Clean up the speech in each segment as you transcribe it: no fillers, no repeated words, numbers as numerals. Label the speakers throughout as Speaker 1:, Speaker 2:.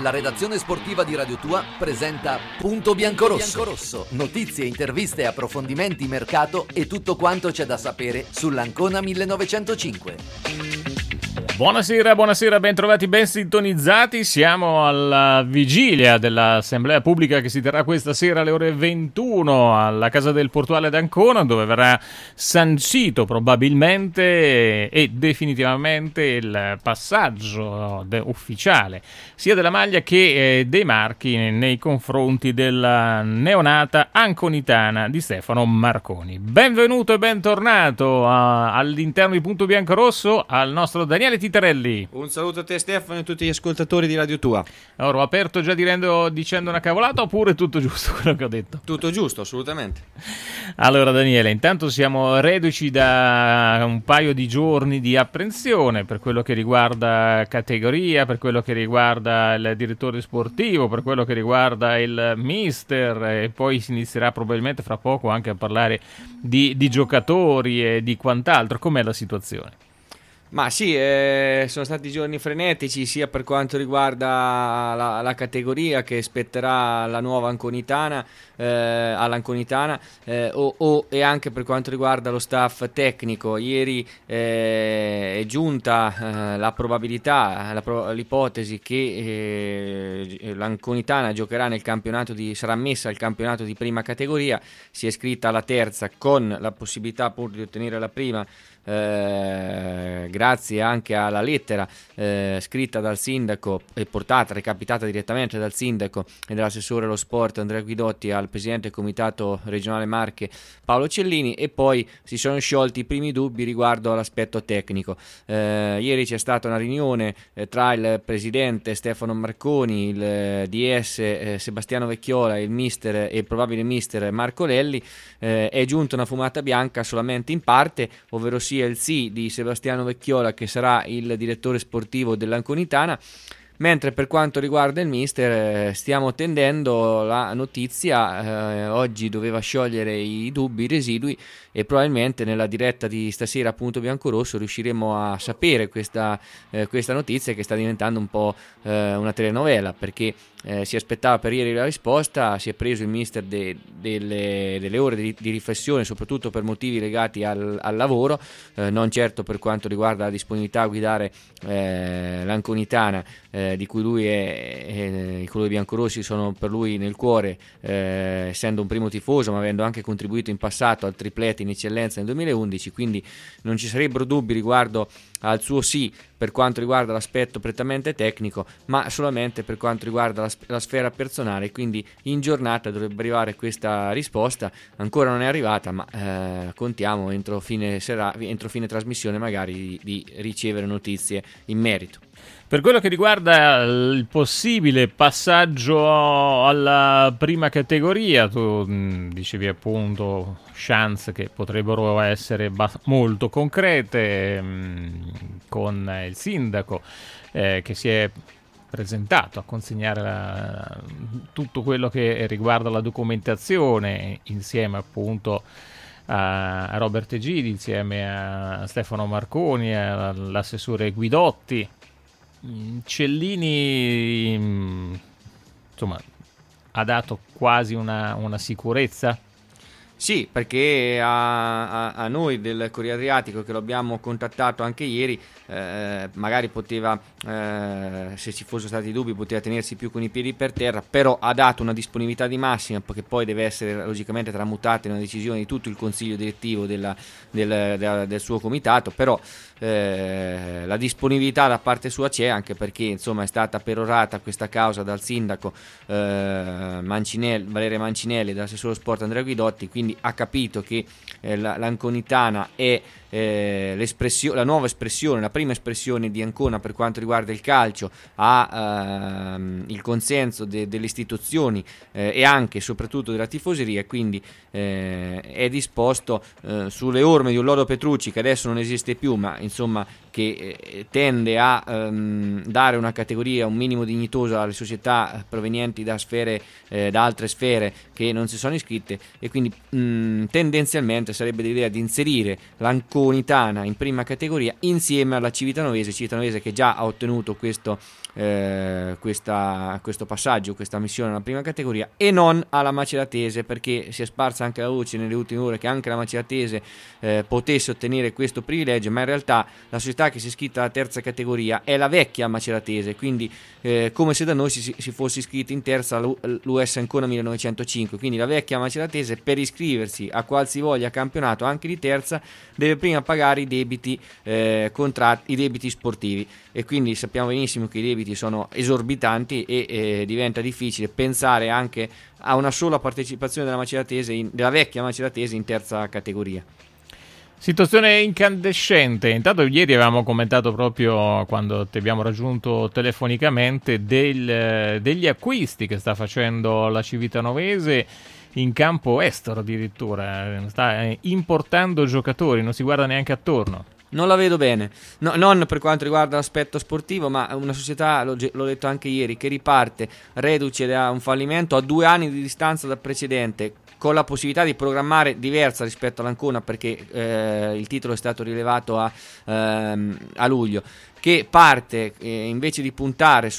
Speaker 1: La redazione sportiva di Radio Tua presenta Punto Biancorosso. Notizie, interviste, approfondimenti, mercato e tutto quanto c'è da sapere sull'Ancona 1905.
Speaker 2: Buonasera, ben trovati, ben sintonizzati. Siamo alla vigilia dell'assemblea pubblica che si terrà questa sera alle ore 21 alla Casa del Portuale d'Ancona, dove verrà sancito probabilmente e definitivamente il passaggio ufficiale sia della maglia che dei marchi nei confronti della neonata anconitana di Stefano Marconi. Benvenuto e bentornato all'interno di Punto Biancorosso al nostro Daniele Titarelli.
Speaker 3: Un saluto a te Stefano e a tutti gli ascoltatori di Radio Tua.
Speaker 2: Allora, ho aperto già dicendo una cavolata oppure è tutto giusto quello che ho detto?
Speaker 3: Tutto giusto, assolutamente.
Speaker 2: Allora Daniele, intanto siamo reduci da un paio di giorni di apprensione per quello che riguarda categoria, per quello che riguarda il direttore sportivo, per quello che riguarda il mister, e poi si inizierà probabilmente fra poco anche a parlare di giocatori e di quant'altro. Com'è la situazione?
Speaker 3: Ma sì, sono stati giorni frenetici sia per quanto riguarda la categoria che spetterà la nuova anconitana, all'anconitana, e anche per quanto riguarda lo staff tecnico. Ieri è giunta la probabilità, l'ipotesi che l'anconitana giocherà nel campionato sarà messa al campionato di prima categoria. Si è iscritta alla terza con la possibilità pur di ottenere la prima, grazie anche alla lettera scritta dal sindaco e recapitata direttamente dal sindaco e dall'assessore allo sport Andrea Guidotti al presidente del comitato regionale Marche Paolo Cellini, e poi si sono sciolti i primi dubbi riguardo all'aspetto tecnico. Ieri c'è stata una riunione tra il presidente Stefano Marconi, il DS Sebastiano Vecchiola e il mister e il probabile mister Marco Lelli. È giunta una fumata bianca solamente in parte, ovvero sia il sì di Sebastiano Vecchiola, che sarà il direttore sportivo dell'anconitana, mentre per quanto riguarda il mister stiamo tendendo la notizia. Oggi doveva sciogliere i dubbi, i residui, e probabilmente nella diretta di stasera a Punto Biancorosso riusciremo a sapere questa notizia, che sta diventando un po' una telenovela, perché si aspettava per ieri la risposta. Si è preso il mister delle ore di riflessione, soprattutto per motivi legati al lavoro, non certo per quanto riguarda la disponibilità a guidare l'anconitana, di cui lui i colori biancorossi sono per lui nel cuore, essendo un primo tifoso, ma avendo anche contribuito in passato al triplete in eccellenza nel 2011, quindi non ci sarebbero dubbi riguardo al suo sì per quanto riguarda l'aspetto prettamente tecnico, ma solamente per quanto riguarda la sfera personale. Quindi in giornata dovrebbe arrivare questa risposta. Ancora non è arrivata, ma contiamo entro fine trasmissione magari di ricevere notizie in merito.
Speaker 2: Per quello che riguarda il possibile passaggio alla prima categoria, tu dicevi appunto chance che potrebbero essere molto concrete, con il sindaco che si è presentato a consegnare tutto quello che riguarda la documentazione insieme appunto a Robert Egidi, insieme a Stefano Marconi, all'assessore Guidotti. Cellini insomma ha dato quasi una sicurezza.
Speaker 3: Sì, perché a noi del Corriere Adriatico, che lo abbiamo contattato anche ieri, magari poteva, se ci fossero stati dubbi, poteva tenersi più con i piedi per terra, però ha dato una disponibilità di massima, che poi deve essere logicamente tramutata in una decisione di tutto il consiglio direttivo del suo comitato. Però la disponibilità da parte sua c'è, anche perché insomma è stata perorata questa causa dal sindaco Valeria Mancinelli e dall'assessore sport Andrea Guidotti, quindi ha capito che l'anconitana è la nuova espressione, la prima espressione di Ancona per quanto riguarda il calcio, ha il consenso delle istituzioni e anche e soprattutto della tifoseria, quindi è disposto sulle orme di un Lodo Petrucci, che adesso non esiste più, ma insomma che tende a dare una categoria, un minimo dignitoso alle società provenienti da altre sfere che non si sono iscritte, e quindi tendenzialmente sarebbe l'idea di inserire l'Anconitana in prima categoria insieme alla Civitanovese che già ha ottenuto questo questo passaggio, questa missione alla prima categoria, e non alla Maceratese, perché si è sparsa anche la voce nelle ultime ore che anche la Maceratese potesse ottenere questo privilegio, ma in realtà la società che si è iscritta alla terza categoria è la vecchia Maceratese, quindi come se da noi si fosse iscritti in terza l'US Ancona 1905, quindi la vecchia Maceratese per iscriversi a qualsivoglia campionato anche di terza deve prima pagare i debiti i debiti sportivi, e quindi sappiamo benissimo che i debiti sono esorbitanti e diventa difficile pensare anche a una sola partecipazione della vecchia Maceratese in terza categoria.
Speaker 2: Situazione incandescente. Intanto ieri avevamo commentato, proprio quando ti abbiamo raggiunto telefonicamente, degli acquisti che sta facendo la Civitanovese in campo estero, addirittura sta importando giocatori, non si guarda neanche attorno.
Speaker 3: Non la vedo bene, non per quanto riguarda l'aspetto sportivo, ma una società, l'ho detto anche ieri, che riparte reduce da un fallimento a 2 anni di distanza dal precedente, con la possibilità di programmare diversa rispetto all'Ancona, perché il titolo è stato rilevato a luglio, che parte invece di puntare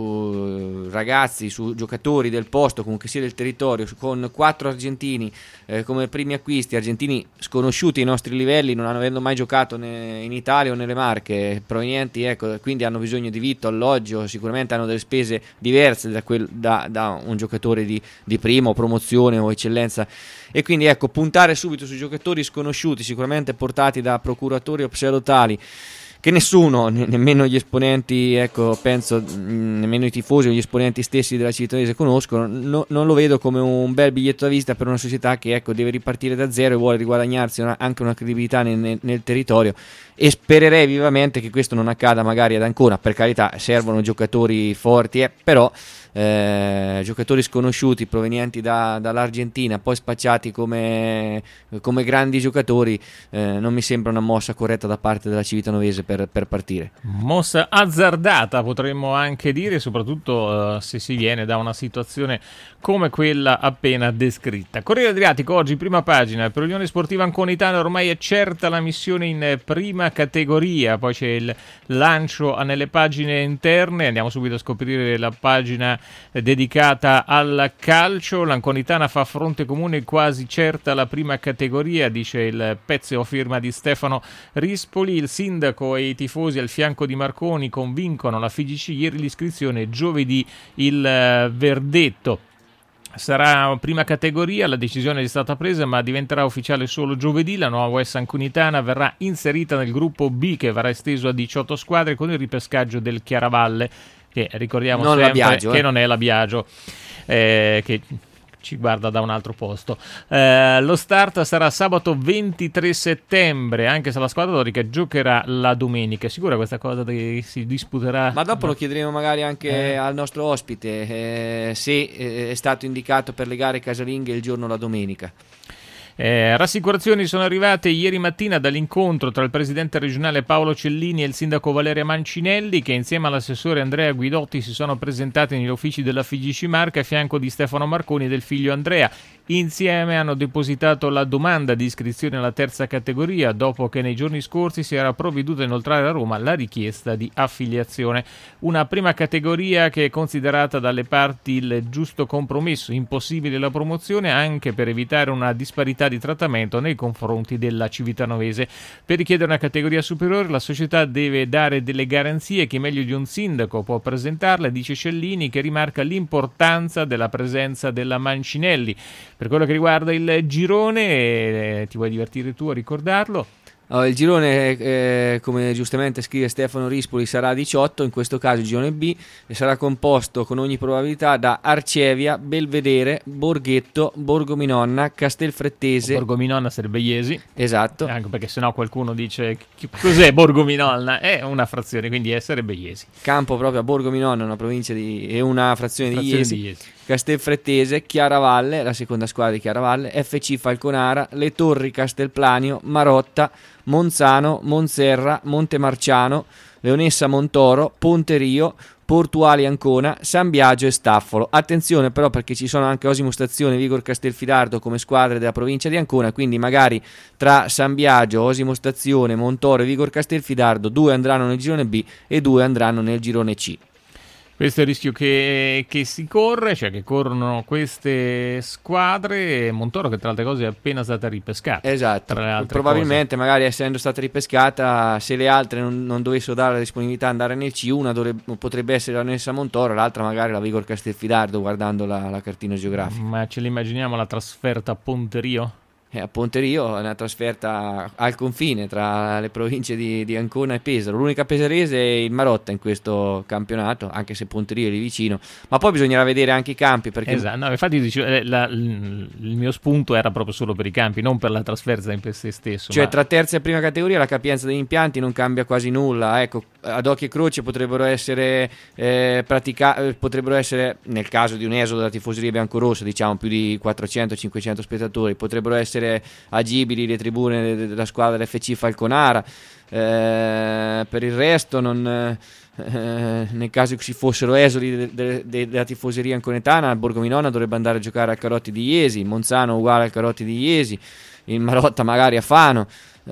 Speaker 3: su ragazzi, su giocatori del posto, comunque sia del territorio, con 4 argentini come primi acquisti, argentini sconosciuti ai nostri livelli, non avendo mai giocato in Italia o nelle Marche, provenienti, quindi hanno bisogno di vitto, alloggio, sicuramente hanno delle spese diverse da un giocatore di prima o promozione o eccellenza, e quindi puntare subito su giocatori sconosciuti, sicuramente portati da procuratori o pseudotali, che nessuno, nemmeno gli esponenti, penso nemmeno i tifosi o gli esponenti stessi della Civitanese conoscono. Non lo vedo come un bel biglietto da visita per una società che deve ripartire da zero e vuole riguadagnarsi anche una credibilità nel territorio, e spererei vivamente che questo non accada magari ad Ancona. Per carità, servono giocatori forti, però giocatori sconosciuti provenienti dall'Argentina, poi spacciati come grandi giocatori, non mi sembra una mossa corretta da parte della Civitanovese per partire.
Speaker 2: Mossa azzardata, potremmo anche dire, soprattutto se si viene da una situazione come quella appena descritta. Corriere Adriatico oggi, prima pagina: per l'Unione Sportiva Anconitana ormai è certa la missione in prima categoria. Poi c'è il lancio nelle pagine interne, andiamo subito a scoprire la pagina dedicata al calcio. L'Anconitana fa fronte comune, quasi certa la prima categoria, dice il pezzo a firma di Stefano Rispoli. Il sindaco e i tifosi al fianco di Marconi convincono la FIGC, ieri l'iscrizione, giovedì il verdetto. Sarà prima categoria, la decisione è stata presa ma diventerà ufficiale solo giovedì. La nuova US Anconitana verrà inserita nel gruppo B, che verrà esteso a 18 squadre con il ripescaggio del Chiaravalle, che ricordiamo
Speaker 3: non
Speaker 2: sempre
Speaker 3: Biagio,
Speaker 2: che non è la Biagio, che ci guarda da un altro posto. Lo start sarà sabato 23 settembre, anche se la squadra dorica giocherà la domenica. È sicura questa cosa che si disputerà?
Speaker 3: Ma dopo lo chiederemo magari anche al nostro ospite, se è stato indicato per le gare casalinghe il giorno la domenica.
Speaker 2: Rassicurazioni sono arrivate ieri mattina dall'incontro tra il presidente regionale Paolo Cellini e il sindaco Valeria Mancinelli, che insieme all'assessore Andrea Guidotti si sono presentati negli uffici della FIGC Marche a fianco di Stefano Marconi e del figlio Andrea. Insieme hanno depositato la domanda di iscrizione alla terza categoria, dopo che nei giorni scorsi si era provveduto a inoltrare a Roma la richiesta di affiliazione. Una prima categoria che è considerata dalle parti il giusto compromesso, impossibile la promozione, anche per evitare una disparità di trattamento nei confronti della Civitanovese. Per richiedere una categoria superiore la società deve dare delle garanzie che meglio di un sindaco può presentarle, dice Cellini, che rimarca l'importanza della presenza della Mancinelli. Per quello che riguarda il girone, ti vuoi divertire tu a ricordarlo?
Speaker 3: Il girone, come giustamente scrive Stefano Rispoli, sarà 18, in questo caso il girone B, e sarà composto con ogni probabilità da Arcevia, Belvedere, Borghetto, Borgominonna, Castelfrettese.
Speaker 2: Borgominonna sarebbe Iesi.
Speaker 3: Esatto.
Speaker 2: Anche perché sennò qualcuno dice cos'è Borgominonna? È una frazione, quindi sarebbe Iesi.
Speaker 3: Campo proprio a Borgominonna, una provincia e una frazione di Iesi. Castelfrettese, Chiaravalle, la seconda squadra di Chiaravalle, FC Falconara, Le Torri, Castelplanio, Marotta, Monzano, Monserra, Montemarciano, Leonessa Montoro, Ponterio, Portuali Ancona, San Biagio e Staffolo. Attenzione però, perché ci sono anche Osimo Stazione, Vigor Castelfidardo come squadre della provincia di Ancona, quindi magari tra San Biagio, Osimo Stazione, Montoro e Vigor Castelfidardo 2 andranno nel girone B e 2 andranno nel girone C.
Speaker 2: Questo è il rischio che si corre, cioè che corrono queste squadre. Montoro, che tra le altre cose è appena stata ripescata.
Speaker 3: Esatto, probabilmente magari essendo stata ripescata, se le altre non dovessero dare la disponibilità ad andare nel C, una potrebbe essere la Nessa Montoro, l'altra magari la Vigor Castelfidardo, guardando la cartina geografica.
Speaker 2: Ma ce l'immaginiamo la trasferta a Ponterio?
Speaker 3: A Ponterio è una trasferta al confine tra le province di Ancona e Pesaro. L'unica pesarese è il Marotta in questo campionato, anche se Ponterio è lì vicino, ma poi bisognerà vedere anche i campi, perché...
Speaker 2: Esatto, no, infatti il mio spunto era proprio solo per i campi, non per la trasferta in per sé stesso.
Speaker 3: Cioè tra terza e prima categoria la capienza degli impianti non cambia quasi nulla, ecco, ad occhio e croce potrebbero essere potrebbero essere, nel caso di un esodo della tifoseria biancorossa, diciamo più di 400-500 spettatori, potrebbero essere agibili le tribune della squadra dell'FC Falconara. Per il resto nel caso che ci fossero esoli della tifoseria anconetana, Borgominona dovrebbe andare a giocare al Carotti di Iesi, Monzano uguale al Carotti di Iesi, il Marotta magari a Fano,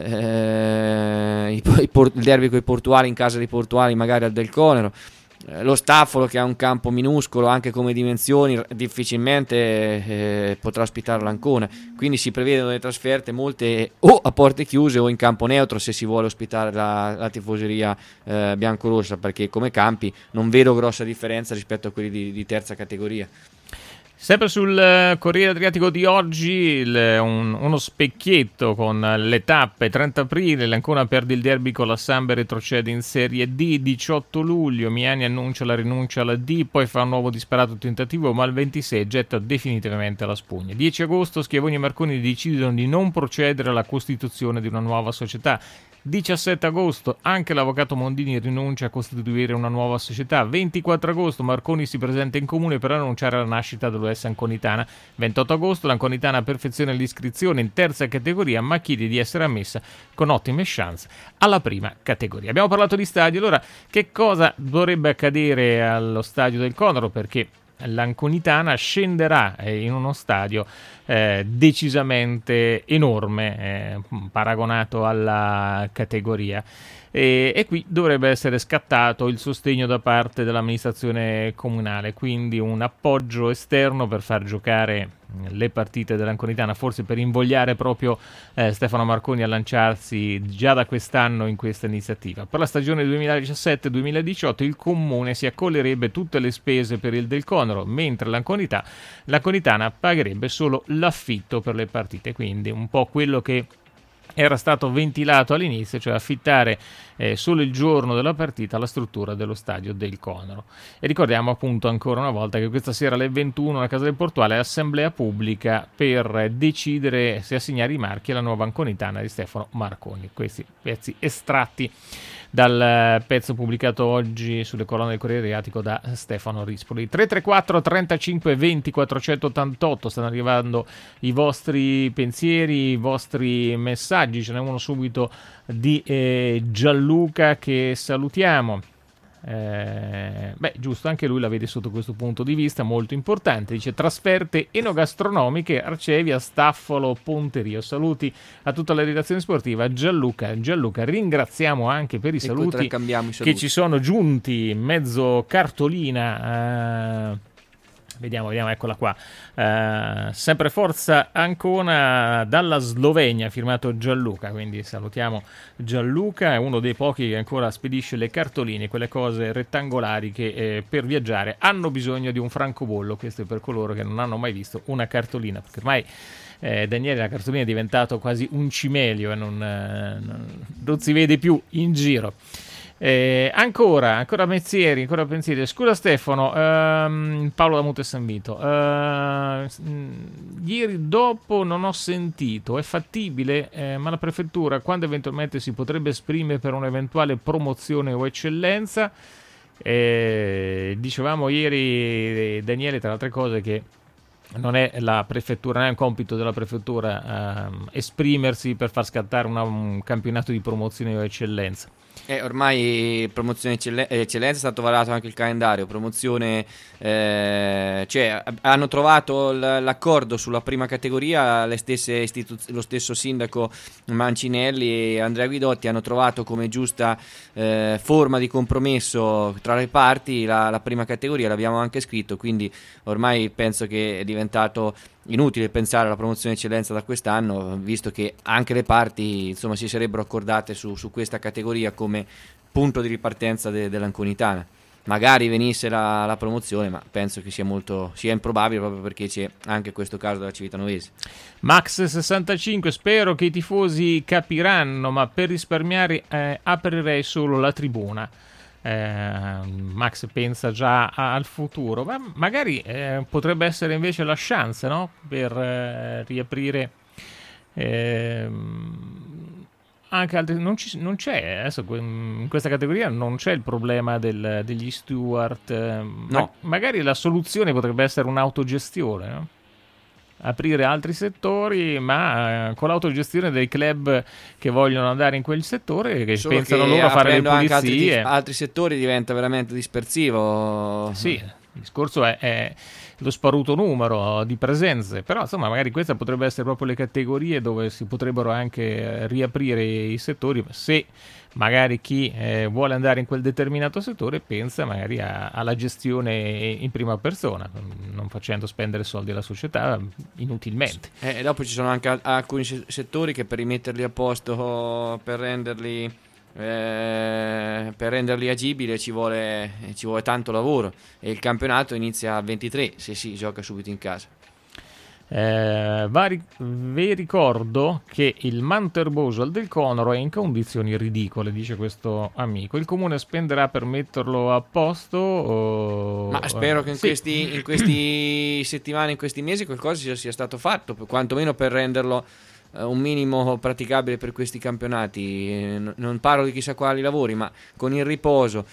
Speaker 3: il derby con i portuali in casa dei portuali magari al Del Conero. Lo Staffolo, che ha un campo minuscolo anche come dimensioni, difficilmente potrà ospitare l'Ancona, quindi si prevedono le trasferte molte o a porte chiuse o in campo neutro se si vuole ospitare la tifoseria biancorossa, perché come campi non vedo grossa differenza rispetto a quelli di terza categoria.
Speaker 2: Sempre sul Corriere Adriatico di oggi uno specchietto con le tappe. 30 aprile l'Ancona perde il derby con la Sambe e retrocede in Serie D. 18 luglio Miani annuncia la rinuncia alla D, poi fa un nuovo disperato tentativo, ma il 26 getta definitivamente la spugna. 10 agosto Schiavoni e Marconi decidono di non procedere alla costituzione di una nuova società. 17 agosto anche l'avvocato Mondini rinuncia a costituire una nuova società. 24 agosto Marconi si presenta in comune per annunciare la nascita dell'OS Anconitana. 28 agosto l'Anconitana perfeziona l'iscrizione in terza categoria, ma chiede di essere ammessa con ottime chance alla prima categoria. Abbiamo parlato di stadio, allora che cosa dovrebbe accadere allo stadio del Conero? Perché l'Anconitana scenderà in uno stadio decisamente enorme, paragonato alla categoria, e qui dovrebbe essere scattato il sostegno da parte dell'amministrazione comunale, quindi un appoggio esterno per far giocare le partite dell'Anconitana, forse per invogliare proprio Stefano Marconi a lanciarsi già da quest'anno in questa iniziativa. Per la stagione 2017-2018 il comune si accollerebbe tutte le spese per il Del Conero, mentre l'Anconitana pagherebbe solo l'affitto per le partite, quindi un po' quello che era stato ventilato all'inizio, cioè affittare solo il giorno della partita la struttura dello stadio del Conero. E ricordiamo appunto ancora una volta che questa sera alle 21 alla Casa del Portuale è assemblea pubblica per decidere se assegnare i marchi alla nuova Anconitana di Stefano Marconi. Questi pezzi estratti dal pezzo pubblicato oggi sulle colonne del Corriere Adriatico da Stefano Rispoli. 334 35 20 488, stanno arrivando i vostri pensieri, i vostri messaggi. Ce n'è uno subito di Gianluca che salutiamo. Giusto, anche lui la vede sotto questo punto di vista molto importante. Dice: trasferte enogastronomiche, Arcevia, Staffolo, Ponterio. Saluti a tutta la redazione sportiva. Gianluca, ringraziamo anche per i saluti che ci sono giunti, mezzo cartolina. Vediamo, eccola qua. Sempre Forza Ancona dalla Slovenia, firmato Gianluca. Quindi salutiamo Gianluca, è uno dei pochi che ancora spedisce le cartoline, quelle cose rettangolari che per viaggiare hanno bisogno di un francobollo. Questo è per coloro che non hanno mai visto una cartolina, perché ormai Daniele, la cartolina è diventato quasi un cimelio e non si vede più in giro. Ancora pensieri. Scusa Stefano, Paolo da Monte San Vito, ieri dopo non ho sentito, è fattibile, ma la prefettura quando eventualmente si potrebbe esprimere per un'eventuale promozione o eccellenza? Dicevamo ieri, Daniele, tra le altre cose, che non è un compito della prefettura esprimersi per far scattare un campionato di promozione o eccellenza.
Speaker 3: Ormai promozione eccellenza è stato varato anche il calendario, promozione, cioè hanno trovato l'accordo sulla prima categoria, lo stesso sindaco Mancinelli e Andrea Guidotti hanno trovato come giusta forma di compromesso tra le parti la prima categoria, l'abbiamo anche scritto, quindi ormai penso che è diventato inutile pensare alla promozione eccellenza da quest'anno, visto che anche le parti insomma si sarebbero accordate su questa categoria come punto di ripartenza dell'Anconitana. Magari venisse la promozione, ma penso che sia improbabile, proprio perché c'è anche questo caso della Civitanovese.
Speaker 2: Max65, spero che i tifosi capiranno, ma per risparmiare aprirei solo la tribuna. Max pensa già al futuro, ma magari potrebbe essere invece la chance, no? Per riaprire anche altri. Non c'è adesso in questa categoria, non c'è il problema degli steward,
Speaker 3: no.
Speaker 2: Magari la soluzione potrebbe essere un'autogestione, no? Aprire altri settori, ma con l'autogestione dei club che vogliono andare in quel settore, che
Speaker 3: solo
Speaker 2: pensano
Speaker 3: che
Speaker 2: loro a fare le pulizie.
Speaker 3: Anche altri settori diventa veramente dispersivo.
Speaker 2: Sì, il discorso è lo sparuto numero di presenze, però insomma magari questa potrebbe essere proprio le categorie dove si potrebbero anche riaprire i settori, se magari chi vuole andare in quel determinato settore pensa magari alla gestione in prima persona, non facendo spendere soldi alla società inutilmente.
Speaker 3: Dopo ci sono anche alcuni settori che per rimetterli a posto, per renderli agibili ci vuole tanto lavoro, e il campionato inizia a 23 se si gioca subito in casa.
Speaker 2: Vi ricordo che il Manterbosal del Conoro è in condizioni ridicole, dice questo amico. Il comune spenderà per metterlo a posto?
Speaker 3: Ma spero che in questi settimane, in questi mesi qualcosa sia stato fatto, quantomeno per renderlo un minimo praticabile per questi campionati. Non parlo di chissà quali lavori, ma con il riposo,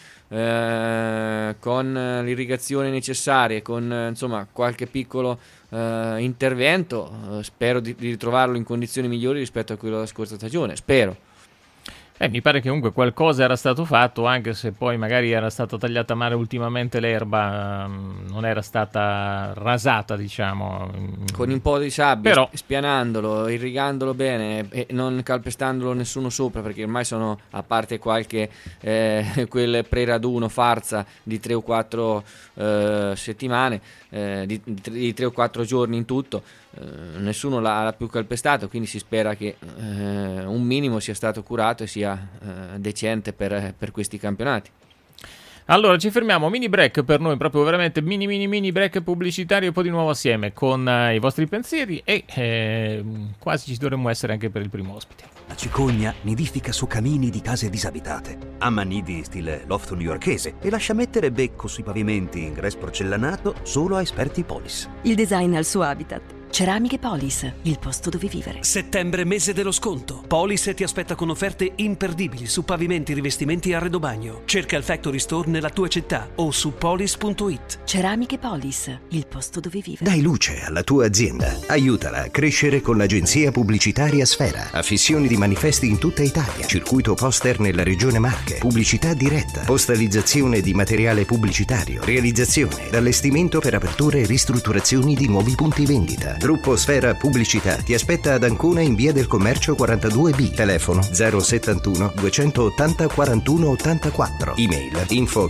Speaker 3: con l'irrigazione necessaria, con insomma qualche piccolo intervento, spero di ritrovarlo in condizioni migliori rispetto a quello della scorsa stagione, spero.
Speaker 2: Mi pare che comunque qualcosa era stato fatto, anche se poi magari era stata tagliata male ultimamente l'erba, non era stata rasata, diciamo.
Speaker 3: Con un po' di sabbia,
Speaker 2: però
Speaker 3: spianandolo, irrigandolo bene e non calpestandolo nessuno sopra, perché ormai sono, a parte qualche quel pre-raduno farsa di 3 o 4 settimane, di 3 o 4 giorni in tutto, nessuno l'ha più calpestato, quindi si spera che un minimo sia stato curato e sia decente per questi campionati.
Speaker 2: Allora ci fermiamo, mini break per noi, proprio veramente mini break pubblicitario, e poi di nuovo assieme con i vostri pensieri e quasi ci dovremmo essere anche per il primo ospite.
Speaker 4: La cicogna nidifica su camini di case disabitate, ama nidi stile loft newyorkese e lascia mettere becco sui pavimenti in gres porcellanato solo a esperti Polis.
Speaker 5: Il design al suo habitat. Ceramiche Polis, il posto dove vivere.
Speaker 6: Settembre, mese dello sconto. Polis ti aspetta con offerte imperdibili su pavimenti, rivestimenti e arredo bagno. Cerca il Factory Store nella tua città o su polis.it.
Speaker 5: Ceramiche Polis, il posto dove vivere.
Speaker 7: Dai luce alla tua azienda. Aiutala a crescere con l'agenzia pubblicitaria Sfera. Affissioni di manifesti in tutta Italia. Circuito poster nella regione Marche. Pubblicità diretta. Postalizzazione di materiale pubblicitario. Realizzazione ed allestimento per aperture e ristrutturazioni di nuovi punti vendita. Gruppo Sfera Pubblicità ti aspetta ad Ancona in via del Commercio 42B. Telefono 071 280 41 84. Email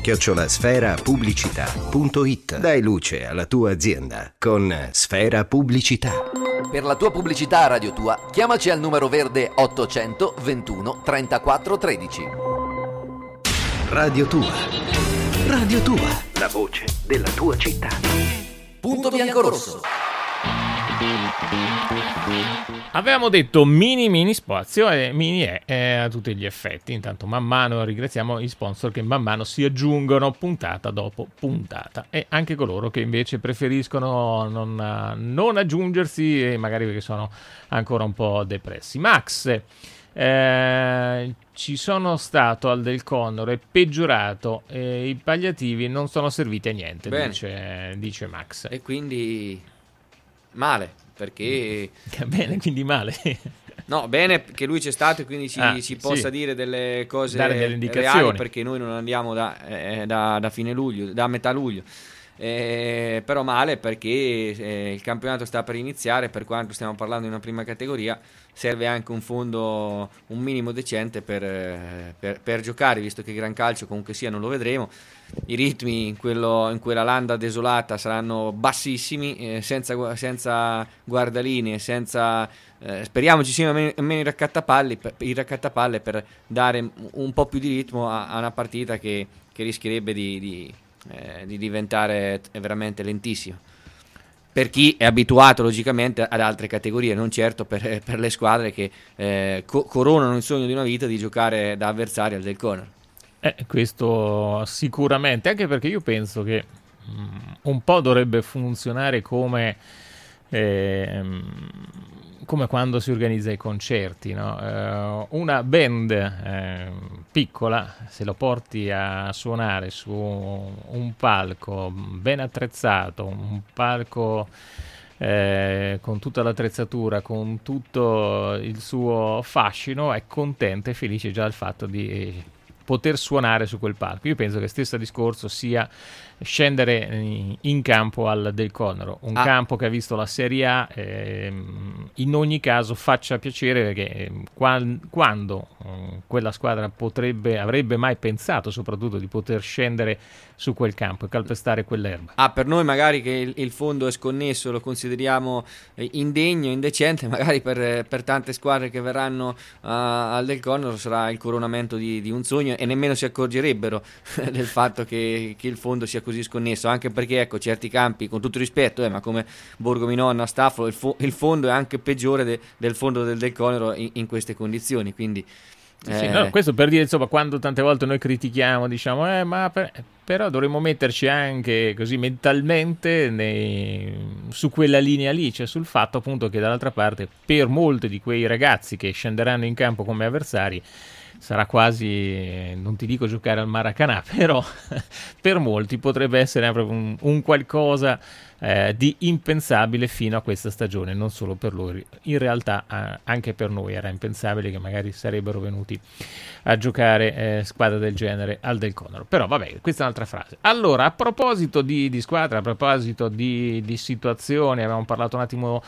Speaker 7: info@sferapubblicità.it. Dai luce alla tua azienda con Sfera Pubblicità.
Speaker 1: Per la tua pubblicità a Radio Tua, chiamaci al numero verde 800 21 34 13.
Speaker 7: Radio Tua. Radio Tua. La voce della tua città.
Speaker 1: Punto bianco-rosso.
Speaker 2: Avevamo detto mini spazio, e mini è a tutti gli effetti. Intanto man mano ringraziamo gli sponsor che man mano si aggiungono puntata dopo puntata, e anche coloro che invece preferiscono non aggiungersi, e magari perché sono ancora un po' depressi. Max, ci sono stato al Del Conoro, è peggiorato, i palliativi non sono serviti a niente, dice Max.
Speaker 3: E quindi male, perché
Speaker 2: bene, quindi male.
Speaker 3: No, bene che lui c'è stato e quindi ci possa
Speaker 2: sì,
Speaker 3: dire delle cose
Speaker 2: dare delle indicazioni,
Speaker 3: reali, perché noi non andiamo da fine luglio, da metà luglio. Però male perché il campionato sta per iniziare, per quanto stiamo parlando di una prima categoria, serve anche un fondo un minimo decente per giocare, visto che gran calcio comunque sia non lo vedremo. I ritmi in quella landa desolata saranno bassissimi, senza guardalinee, speriamo ci siano meno i raccattapalle per dare un po' più di ritmo a una partita che rischierebbe di diventare veramente lentissima per chi è abituato logicamente ad altre categorie, non certo per le squadre che coronano il sogno di una vita di giocare da avversari al Del Conor.
Speaker 2: Questo sicuramente, anche perché io penso che un po' dovrebbe funzionare come quando si organizza i concerti, no? Una band piccola, se lo porti a suonare su un palco ben attrezzato, un palco con tutta l'attrezzatura, con tutto il suo fascino, è contenta e felice già del fatto di poter suonare su quel palco. Io penso che stesso discorso sia scendere in campo al Del Conor, un campo che ha visto la Serie A, in ogni caso faccia piacere, perché quando quella squadra avrebbe mai pensato soprattutto di poter scendere su quel campo e calpestare quell'erba.
Speaker 3: Per noi magari che il fondo è sconnesso lo consideriamo indegno, indecente, magari per tante squadre che verranno al Del Conor sarà il coronamento di un sogno e nemmeno si accorgerebbero del fatto che il fondo sia così sconnesso, anche perché ecco, certi campi, con tutto rispetto, ma come Borgo Minonna, Staffolo, il fondo è anche peggiore del fondo del Conero in queste condizioni, quindi
Speaker 2: sì, no, questo per dire, insomma, quando tante volte noi critichiamo, diciamo però dovremmo metterci anche così mentalmente su quella linea lì, cioè sul fatto appunto che dall'altra parte per molti di quei ragazzi che scenderanno in campo come avversari sarà quasi, non ti dico giocare al Maracanã, però per molti potrebbe essere proprio un qualcosa di impensabile fino a questa stagione, non solo per loro, in realtà anche per noi era impensabile che magari sarebbero venuti a giocare squadre del genere al Del Conor. Però vabbè, questa è un'altra frase. Allora, a proposito di squadra, a proposito di situazioni, abbiamo parlato un attimo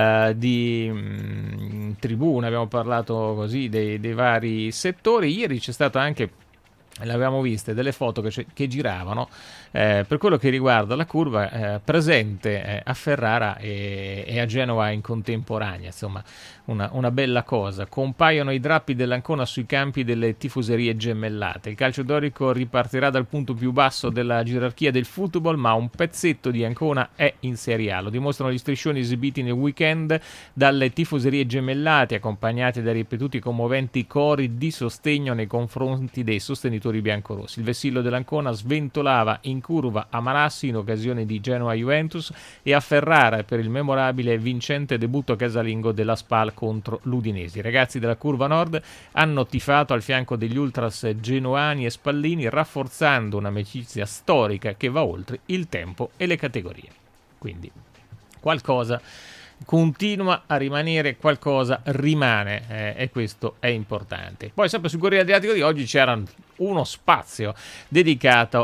Speaker 2: di tribune, abbiamo parlato così dei vari settori. Ieri c'è stato anche, l'abbiamo viste, delle foto che giravano per quello che riguarda la curva presente a Ferrara e a Genova in contemporanea, insomma una bella cosa. Compaiono i drappi dell'Ancona sui campi delle tifoserie gemellate. Il calcio dorico ripartirà dal punto più basso della gerarchia del football, ma un pezzetto di Ancona è in Serie A. Lo dimostrano gli striscioni esibiti nel weekend dalle tifoserie gemellate, accompagnati da ripetuti commoventi cori di sostegno nei confronti dei sostenitori biancorossi. Il vessillo dell'Ancona sventolava in curva a Marassi in occasione di Genoa-Juventus e a Ferrara per il memorabile vincente debutto casalingo della Spal contro l'Udinese. I ragazzi della curva nord hanno tifato al fianco degli ultras genoani e spallini, rafforzando un'amicizia storica che va oltre il tempo e le categorie. Quindi qualcosa continua a rimanere, qualcosa rimane, e questo è importante. Poi sempre sul Corriere Adriatico di oggi c'era uno spazio dedicato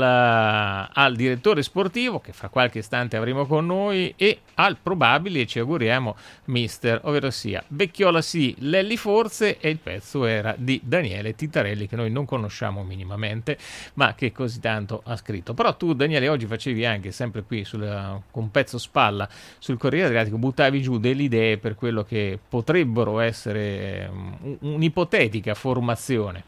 Speaker 2: al direttore sportivo, che fra qualche istante avremo con noi, e al probabile, ci auguriamo, mister, ovvero sia Becchiola sì, Lelli forse, e il pezzo era di Daniele Titarelli, che noi non conosciamo minimamente, ma che così tanto ha scritto. Però tu, Daniele, oggi facevi anche, sempre qui con pezzo spalla sul Corriere Adriatico, buttavi giù delle idee per quello che potrebbero essere un'ipotetica formazione.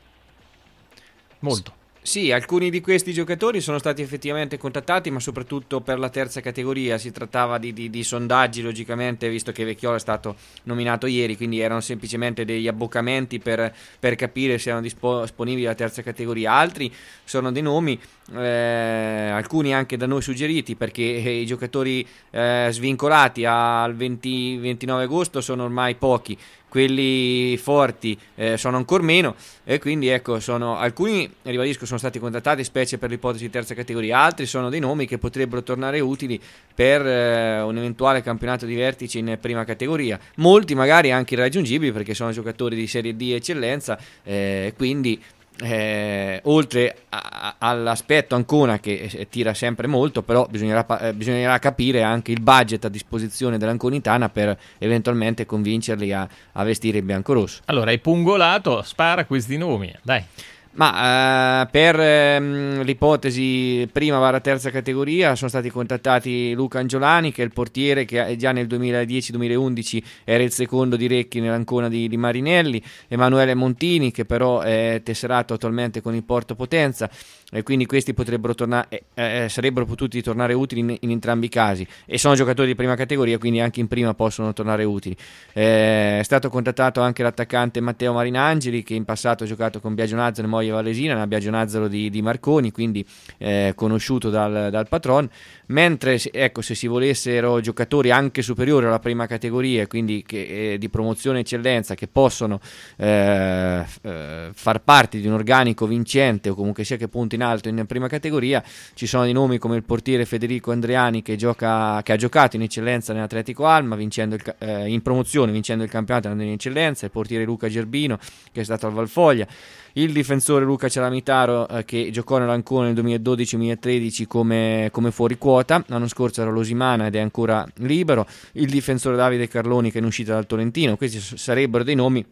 Speaker 2: Molto.
Speaker 3: Sì, alcuni di questi giocatori sono stati effettivamente contattati, ma soprattutto per la terza categoria. Si trattava di sondaggi, logicamente, visto che Vecchiola è stato nominato ieri, quindi erano semplicemente degli abboccamenti per capire se erano disponibili alla terza categoria. Altri sono dei nomi, alcuni anche da noi suggeriti, perché i giocatori svincolati al 29 agosto sono ormai pochi. quelli forti sono ancora meno, e quindi ecco, alcuni, ribadisco, sono stati contattati specie per l'ipotesi di terza categoria, altri sono dei nomi che potrebbero tornare utili per un eventuale campionato di vertice in prima categoria, molti magari anche irraggiungibili perché sono giocatori di Serie D eccellenza, quindi oltre all'aspetto Ancona che tira sempre molto, però bisognerà capire anche il budget a disposizione dell'Anconitana per eventualmente convincerli a vestire il biancorosso.
Speaker 2: Allora, hai pungolato, spara questi nomi, dai.
Speaker 3: Ma per l'ipotesi prima/terza categoria sono stati contattati Luca Angiolani, che è il portiere che già nel 2010-2011 era il secondo di Recchi nell'Ancona di Marinelli, Emanuele Montini, che però è tesserato attualmente con il Porto Potenza, e quindi questi potrebbero sarebbero potuti tornare utili in entrambi i casi, e sono giocatori di prima categoria, quindi anche in prima possono tornare utili. È stato contattato anche l'attaccante Matteo Marinangeli, che in passato ha giocato con Biagio Nazzaro e Moglie Valesina, nella Biagio Nazzaro di Marconi, quindi conosciuto dal patron. Mentre ecco, se si volessero giocatori anche superiori alla prima categoria, quindi di promozione eccellenza, che possono far parte di un organico vincente, o comunque sia che punti in alto in prima categoria, ci sono dei nomi come il portiere Federico Andreani, che ha giocato in eccellenza nell'Atletico Alma, in promozione vincendo il campionato in eccellenza, il portiere Luca Gerbino, che è stato al Valfoglia, il difensore Luca Cialamitaro, che giocò nell'Ancona nel 2012-2013 come fuori quota, l'anno scorso era Losimana ed è ancora libero, il difensore Davide Carloni, che è in uscita dal Tolentino. Questi sarebbero dei nomi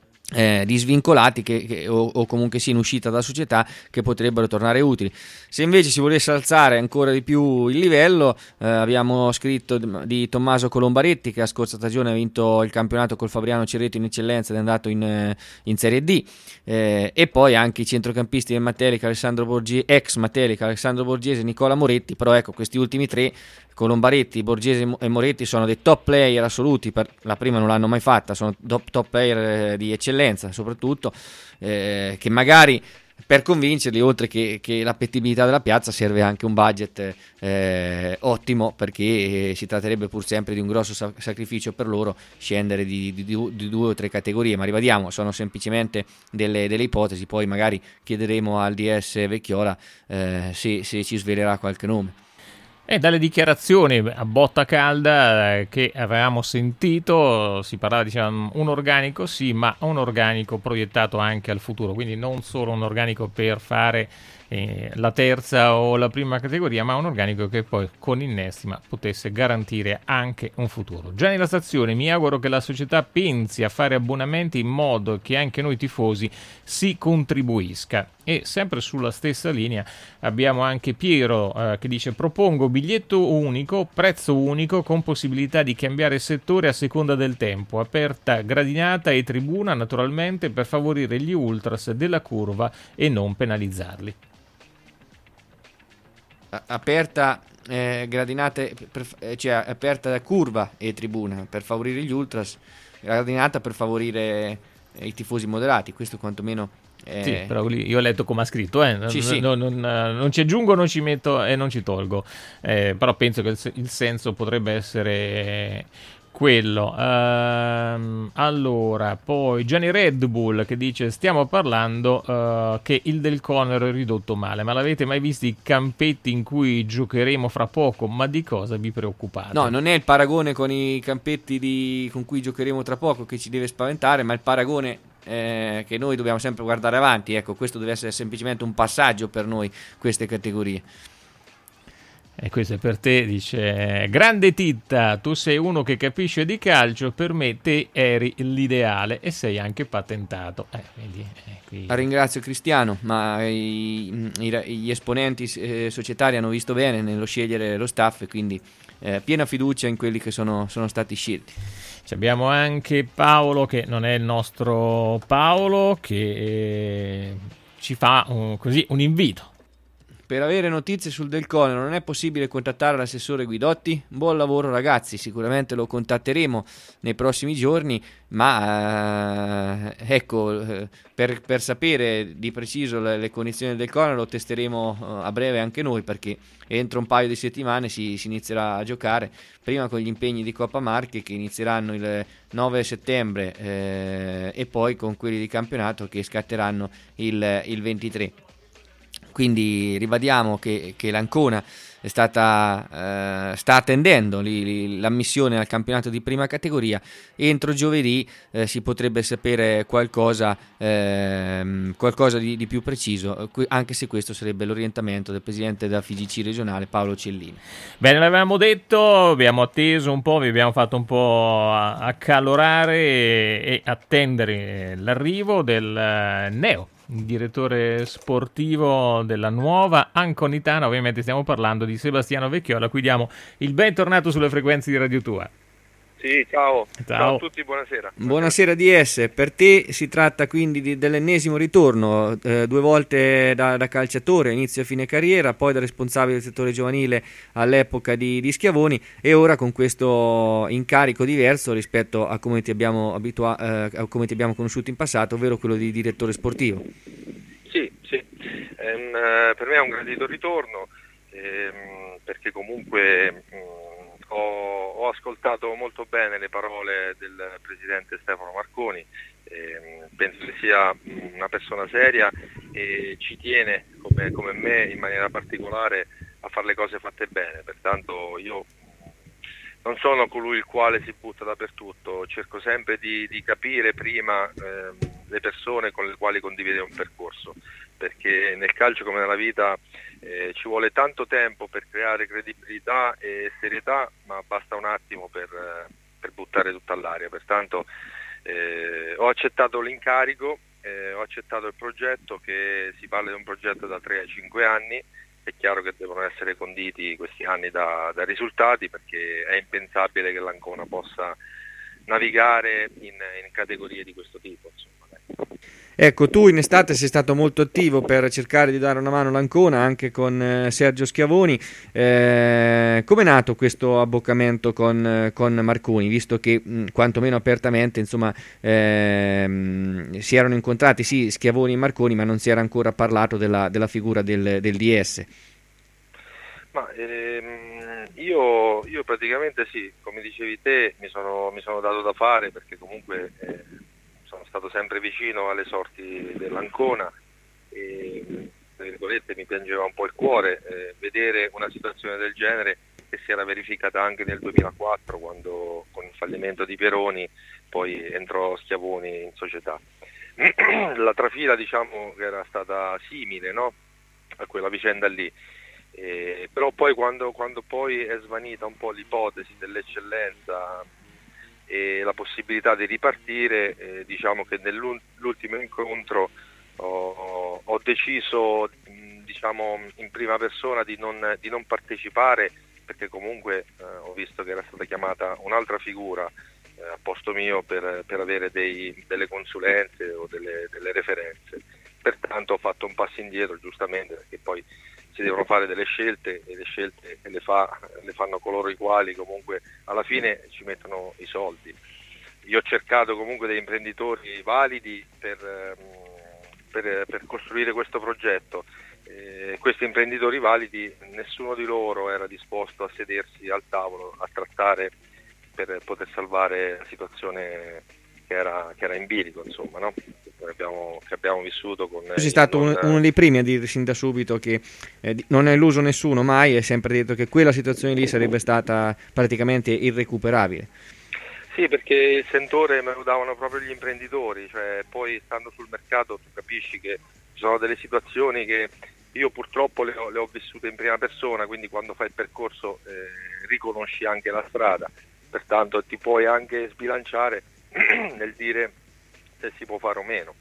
Speaker 3: disvincolati o comunque sì in uscita da società, che potrebbero tornare utili. Se invece si volesse alzare ancora di più il livello, abbiamo scritto di Tommaso Colombaretti, che la scorsa stagione ha vinto il campionato col Fabriano Cerreto in eccellenza ed è andato in Serie D, e poi anche i centrocampisti del Matelica, ex Matelica, Alessandro Borgese e Nicola Moretti. Però ecco, questi ultimi tre, Colombaretti, Borgese e Moretti, sono dei top player assoluti. Per la prima non l'hanno mai fatta, sono top player di eccellenza soprattutto, che magari per convincerli, oltre che l'appetibilità della piazza, serve anche un budget ottimo, perché si tratterebbe pur sempre di un grosso sacrificio per loro scendere di 2 o 3 categorie. Ma ribadiamo, sono semplicemente delle ipotesi, poi magari chiederemo al DS Vecchiola se ci svelerà qualche nome.
Speaker 2: E dalle dichiarazioni a botta calda che avevamo sentito si parlava, diciamo, un organico sì, ma un organico proiettato anche al futuro, quindi non solo un organico per fare la terza o la prima categoria, ma un organico che poi con Innestima potesse garantire anche un futuro. Già nella stazione mi auguro che la società pensi a fare abbonamenti in modo che anche noi tifosi si contribuisca. E sempre sulla stessa linea abbiamo anche Piero che dice: propongo biglietto unico, prezzo unico, con possibilità di cambiare settore a seconda del tempo, aperta gradinata e tribuna naturalmente, per favorire gli ultras della curva e non penalizzarli.
Speaker 3: Aperta gradinate, cioè aperta da curva e tribuna per favorire gli ultras, gradinata per favorire i tifosi moderati. Questo quantomeno
Speaker 2: sì, però lì io ho letto come ha scritto,
Speaker 3: sì.
Speaker 2: Non ci aggiungo, non ci metto e non ci tolgo, però penso che il senso potrebbe essere quello. Allora, poi Gianni Red Bull che dice: stiamo parlando che il Del Conero è ridotto male, ma l'avete mai visto i campetti in cui giocheremo fra poco? Ma di cosa vi preoccupate?
Speaker 3: No, non è il paragone con i campetti con cui giocheremo tra poco che ci deve spaventare, ma il paragone che noi dobbiamo sempre guardare avanti. Ecco, questo deve essere semplicemente un passaggio per noi, queste categorie.
Speaker 2: E questo è per te, dice grande Titta, tu sei uno che capisce di calcio, per me te eri l'ideale e sei anche patentato. Quindi, qui...
Speaker 3: Ringrazio Cristiano, ma gli esponenti societari hanno visto bene nello scegliere lo staff, e quindi piena fiducia in quelli che sono stati scelti.
Speaker 2: Abbiamo anche Paolo, che non è il nostro Paolo, che ci fa un invito.
Speaker 3: Per avere notizie sul Del Conero non è possibile contattare l'assessore Guidotti? Buon lavoro ragazzi, sicuramente lo contatteremo nei prossimi giorni, ma per sapere di preciso le condizioni del Conero lo testeremo a breve anche noi, perché entro un paio di settimane si inizierà a giocare, prima con gli impegni di Coppa Marche che inizieranno il 9 settembre e poi con quelli di campionato che scatteranno il 23. Quindi ribadiamo che l'Ancona sta attendendo l'ammissione al campionato di prima categoria. Entro giovedì si potrebbe sapere qualcosa di più preciso, anche se questo sarebbe l'orientamento del presidente della FIGC regionale Paolo Cellini.
Speaker 2: Bene, l'avevamo detto, abbiamo atteso un po', vi abbiamo fatto un po' accalorare e attendere l'arrivo del neo direttore sportivo della nuova Anconitana. Ovviamente stiamo parlando di Sebastiano Vecchiola, a cui diamo il bentornato sulle frequenze di Radio Tua.
Speaker 8: Sì, ciao a tutti, buonasera.
Speaker 3: Buonasera DS, per te si tratta quindi dell'ennesimo ritorno, 2 volte da calciatore, inizio e fine carriera, poi da responsabile del settore giovanile all'epoca di Schiavoni, e ora con questo incarico diverso rispetto a come ti abbiamo conosciuto in passato, ovvero quello di direttore sportivo.
Speaker 8: Sì, per me è un gradito ritorno, perché comunque ho ascoltato molto bene le parole del presidente Stefano Marconi, penso che sia una persona seria e ci tiene come me in maniera particolare a fare le cose fatte bene, pertanto io non sono colui il quale si butta dappertutto, cerco sempre di capire prima le persone con le quali condividere un percorso, perché nel calcio come nella vita ci vuole tanto tempo per creare credibilità e serietà, ma basta un attimo per buttare tutto all'aria. Pertanto ho accettato l'incarico, ho accettato il progetto, che si parla di un progetto da 3 a 5 anni. È chiaro che devono essere conditi questi anni da risultati, perché è impensabile che l'Ancona possa navigare in categorie di questo tipo, insomma.
Speaker 3: Ecco, tu in estate sei stato molto attivo per cercare di dare una mano all'Ancona anche con Sergio Schiavoni. Come è nato questo abboccamento con Marconi, visto che quantomeno apertamente insomma si erano incontrati sì Schiavoni e Marconi, ma non si era ancora parlato della figura del DS?
Speaker 8: Ma io praticamente sì, come dicevi te, mi sono dato da fare, perché comunque sono stato sempre vicino alle sorti dell'Ancona e tra virgolette mi piangeva un po' il cuore vedere una situazione del genere che si era verificata anche nel 2004, quando con il fallimento di Pieroni poi entrò Schiavoni in società. La trafila, diciamo, che era stata simile, no? A quella vicenda lì. Però poi quando poi è svanita un po' l'ipotesi dell'eccellenza e la possibilità di ripartire, diciamo che nell'ultimo incontro ho deciso, diciamo, in prima persona di non partecipare, perché comunque ho visto che era stata chiamata un'altra figura a posto mio per avere delle consulenze o delle referenze. Pertanto ho fatto un passo indietro, giustamente, perché poi si devono fare delle scelte e le scelte le fanno coloro i quali comunque alla fine ci mettono i soldi. Io ho cercato comunque dei imprenditori validi per costruire questo progetto. Questi imprenditori validi, nessuno di loro era disposto a sedersi al tavolo a trattare per poter salvare la situazione che era in bilico, insomma, no? Che abbiamo vissuto con...
Speaker 3: Sei stato uno dei primi a dire sin da subito che non è illuso nessuno mai, è sempre detto che quella situazione lì sarebbe stata praticamente irrecuperabile.
Speaker 8: Sì, perché il sentore me lo davano proprio gli imprenditori, cioè poi stando sul mercato tu capisci che ci sono delle situazioni che io purtroppo le ho vissute in prima persona, quindi quando fai il percorso riconosci anche la strada, pertanto ti puoi anche sbilanciare nel dire se si può fare o meno.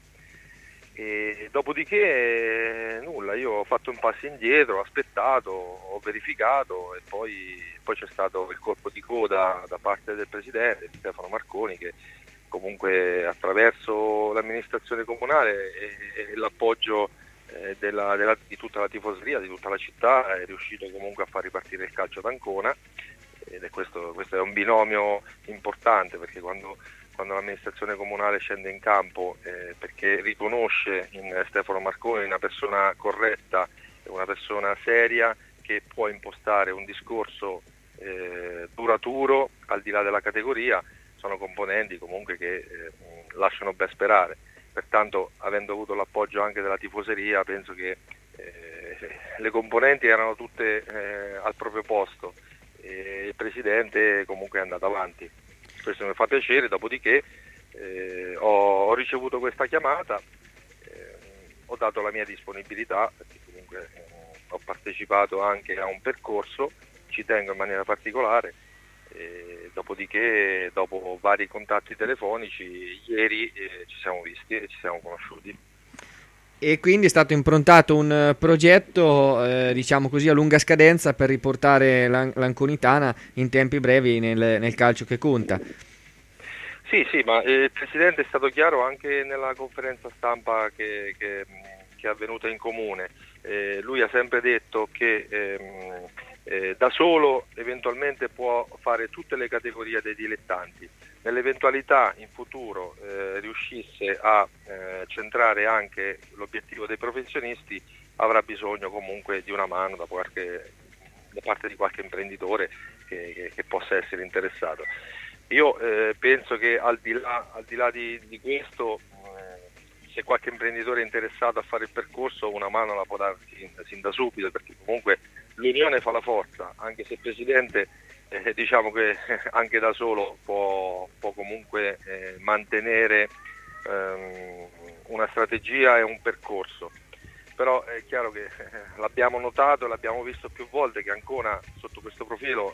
Speaker 8: E dopodiché nulla, io ho fatto un passo indietro, ho aspettato, ho verificato e poi c'è stato il colpo di coda da parte del presidente Stefano Marconi, che comunque attraverso l'amministrazione comunale e l'appoggio di tutta la tifoseria, di tutta la città, è riuscito comunque a far ripartire il calcio ad Ancona, ed questo è un binomio importante, perché quando l'amministrazione comunale scende in campo perché riconosce in Stefano Marconi una persona corretta, una persona seria, che può impostare un discorso duraturo al di là della categoria, sono componenti comunque che lasciano ben sperare. Pertanto, avendo avuto l'appoggio anche della tifoseria, penso che le componenti erano tutte al proprio posto e il presidente comunque è andato avanti. Questo mi fa piacere. Dopodiché ho ricevuto questa chiamata, ho dato la mia disponibilità, perché comunque ho partecipato anche a un percorso, ci tengo in maniera particolare. Dopodiché, dopo vari contatti telefonici, ieri ci siamo visti e ci siamo conosciuti.
Speaker 3: E quindi è stato improntato un progetto, diciamo così, a lunga scadenza per riportare l'Anconitana in tempi brevi nel calcio che conta.
Speaker 8: Sì, ma il Presidente è stato chiaro anche nella conferenza stampa che è avvenuta in comune. Lui ha sempre detto che da solo eventualmente può fare tutte le categorie dei dilettanti. Nell'eventualità in futuro riuscisse a centrare anche l'obiettivo dei professionisti, avrà bisogno comunque di una mano da parte di qualche imprenditore che possa essere interessato. Io penso che al di là di questo, se qualche imprenditore è interessato a fare il percorso, una mano la può dare sin da subito, perché comunque l'unione fa la forza, anche se il Presidente diciamo che anche da solo può comunque mantenere una strategia e un percorso. Però è chiaro che l'abbiamo notato, l'abbiamo visto più volte, che Ancona sotto questo profilo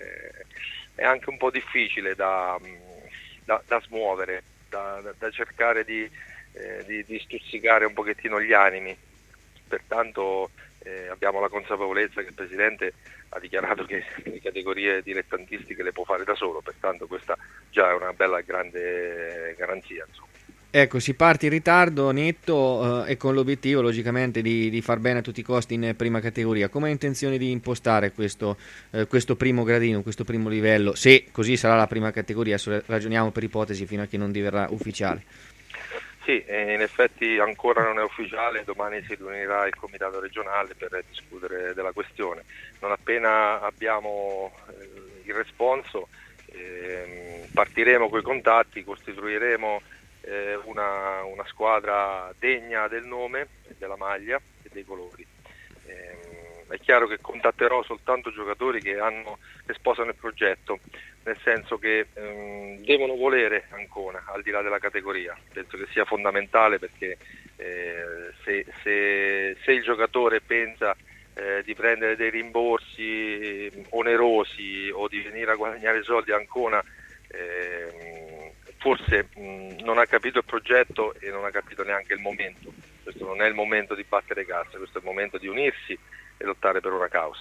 Speaker 8: è anche un po' difficile da smuovere, da cercare di stuzzicare un pochettino gli animi. Pertanto abbiamo la consapevolezza che il Presidente ha dichiarato che le categorie dilettantistiche le può fare da solo, pertanto questa già è una bella grande garanzia, insomma.
Speaker 3: Ecco, si parte in ritardo netto e con l'obiettivo logicamente di far bene a tutti i costi in prima categoria. Come hai intenzione di impostare questo primo gradino, questo primo livello, se così sarà la prima categoria? Ragioniamo per ipotesi fino a che non diverrà ufficiale.
Speaker 8: Sì, in effetti ancora non è ufficiale, domani si riunirà il comitato regionale per discutere della questione. Non appena abbiamo il responso partiremo coi contatti, costituiremo una squadra degna del nome, della maglia e dei colori. È chiaro che contatterò soltanto giocatori che sposano il progetto, nel senso che devono volere Ancona al di là della categoria. Penso che sia fondamentale, perché se il giocatore pensa di prendere dei rimborsi onerosi o di venire a guadagnare soldi a Ancona, forse non ha capito il progetto e non ha capito neanche il momento. Questo non è il momento di battere cassa, questo è il momento di unirsi e lottare per una causa.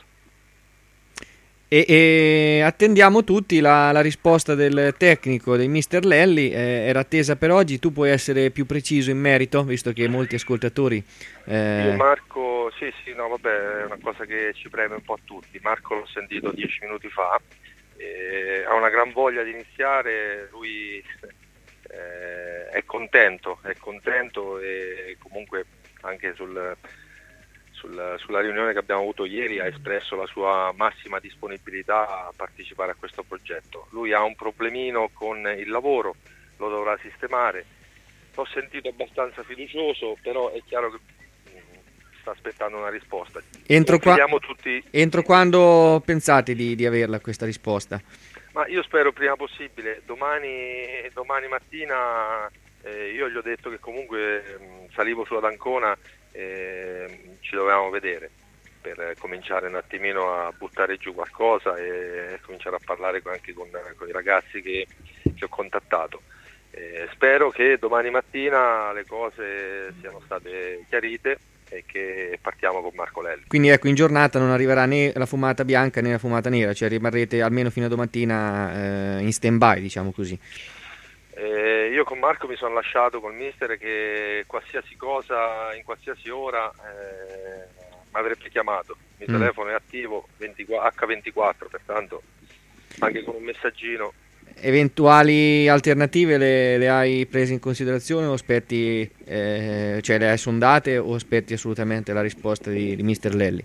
Speaker 3: E attendiamo tutti la risposta del tecnico, del mister Lelli. Era attesa per oggi. Tu puoi essere più preciso in merito, visto che molti ascoltatori
Speaker 8: Io Marco, sì, no, vabbè, è una cosa che ci preme un po' a tutti. Marco l'ho sentito 10 minuti fa, ha una gran voglia di iniziare, lui è contento e comunque anche sulla riunione che abbiamo avuto ieri ha espresso la sua massima disponibilità a partecipare a questo progetto. Lui ha un problemino con il lavoro, lo dovrà sistemare. L'ho sentito abbastanza fiducioso, però è chiaro che sta aspettando una risposta.
Speaker 3: Entro quando pensate di averla questa risposta?
Speaker 8: Ma io spero prima possibile. Domani mattina io gli ho detto che comunque salivo sulla Ancona, ci dovevamo vedere per cominciare un attimino a buttare giù qualcosa e cominciare a parlare anche con i ragazzi che ho contattato. Spero che domani mattina le cose siano state chiarite e che partiamo con Marco Lelli.
Speaker 3: Quindi ecco, in giornata non arriverà né la fumata bianca né la fumata nera, cioè rimarrete almeno fino a domattina in stand by, diciamo così.
Speaker 8: Io con Marco mi sono lasciato col mister che qualsiasi cosa, in qualsiasi ora mi avrebbe chiamato. Il mio telefono è attivo H24, pertanto anche con un messaggino.
Speaker 3: Eventuali alternative le hai prese in considerazione o aspetti, cioè le hai sondate o aspetti assolutamente la risposta di Mister Lelli?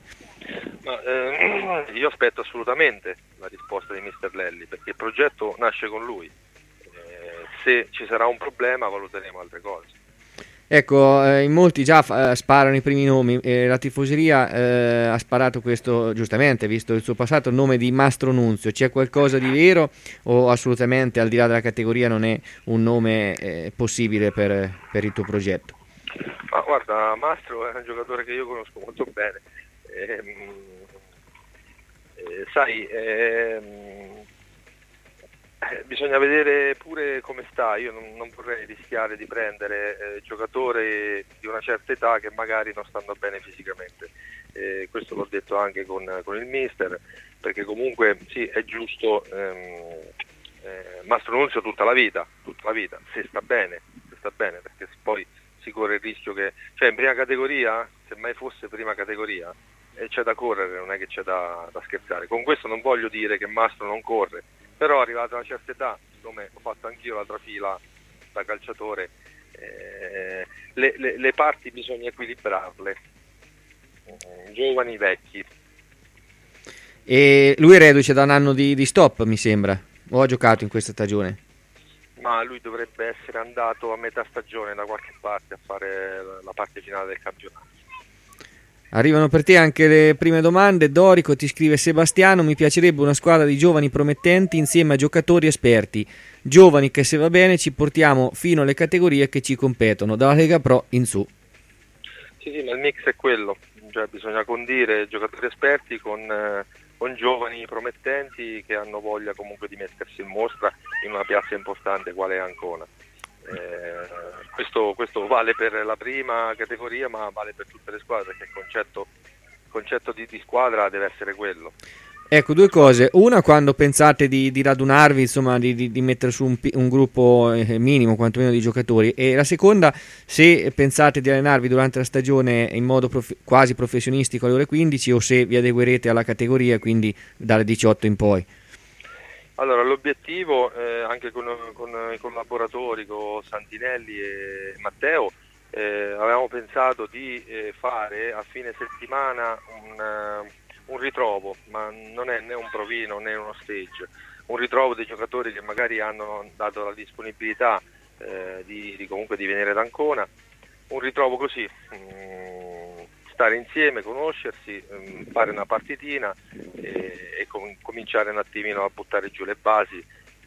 Speaker 8: Io aspetto assolutamente la risposta di Mister Lelli, perché il progetto nasce con lui. Se ci sarà un problema valuteremo altre cose.
Speaker 3: Ecco, in molti già sparano i primi nomi, la tifoseria ha sparato questo, giustamente, visto il suo passato, il nome di Mastro Nunzio. C'è qualcosa di vero o assolutamente, al di là della categoria, non è un nome possibile per il tuo progetto?
Speaker 8: Ma guarda, Mastro è un giocatore che io conosco molto bene. Sai, bisogna vedere pure come sta. Io non vorrei rischiare di prendere giocatori di una certa età che magari non stanno bene fisicamente. Questo l'ho detto anche con il mister, perché comunque sì, è giusto Mastro Nunzio tutta la vita, se sta bene, perché poi si corre il rischio che, cioè in prima categoria, se mai fosse prima categoria, c'è da correre, non è che c'è da scherzare. Con questo non voglio dire che Mastro non corre, però arrivato a una certa età, come ho fatto anch'io la trafila da calciatore, le parti bisogna equilibrarle, giovani, vecchi.
Speaker 3: E lui è reduce da un anno di stop, mi sembra, o ha giocato in questa stagione?
Speaker 8: Ma lui dovrebbe essere andato a metà stagione da qualche parte a fare la parte finale del campionato.
Speaker 3: Arrivano per te anche le prime domande. Dorico ti scrive: Sebastiano, mi piacerebbe una squadra di giovani promettenti insieme a giocatori esperti, giovani che se va bene ci portiamo fino alle categorie che ci competono, dalla Lega Pro in su.
Speaker 8: Sì, ma il mix è quello, cioè bisogna condire giocatori esperti con giovani promettenti che hanno voglia comunque di mettersi in mostra in una piazza importante quale è Ancona. Questo vale per la prima categoria, ma vale per tutte le squadre, perché il concetto di squadra deve essere quello.
Speaker 3: Ecco, due cose: una, quando pensate di radunarvi, insomma di mettere su un gruppo minimo quantomeno di giocatori, e la seconda, se pensate di allenarvi durante la stagione in modo quasi professionistico alle ore 15 o se vi adeguerete alla categoria, quindi dalle 18 in poi.
Speaker 8: Allora, l'obiettivo, anche con i collaboratori, con Santinelli e Matteo, avevamo pensato di fare a fine settimana un ritrovo, ma non è né un provino né uno stage, un ritrovo dei giocatori che magari hanno dato la disponibilità comunque di venire ad Ancona, un ritrovo così, stare insieme, conoscersi, fare una partitina e cominciare un attimino a buttare giù le basi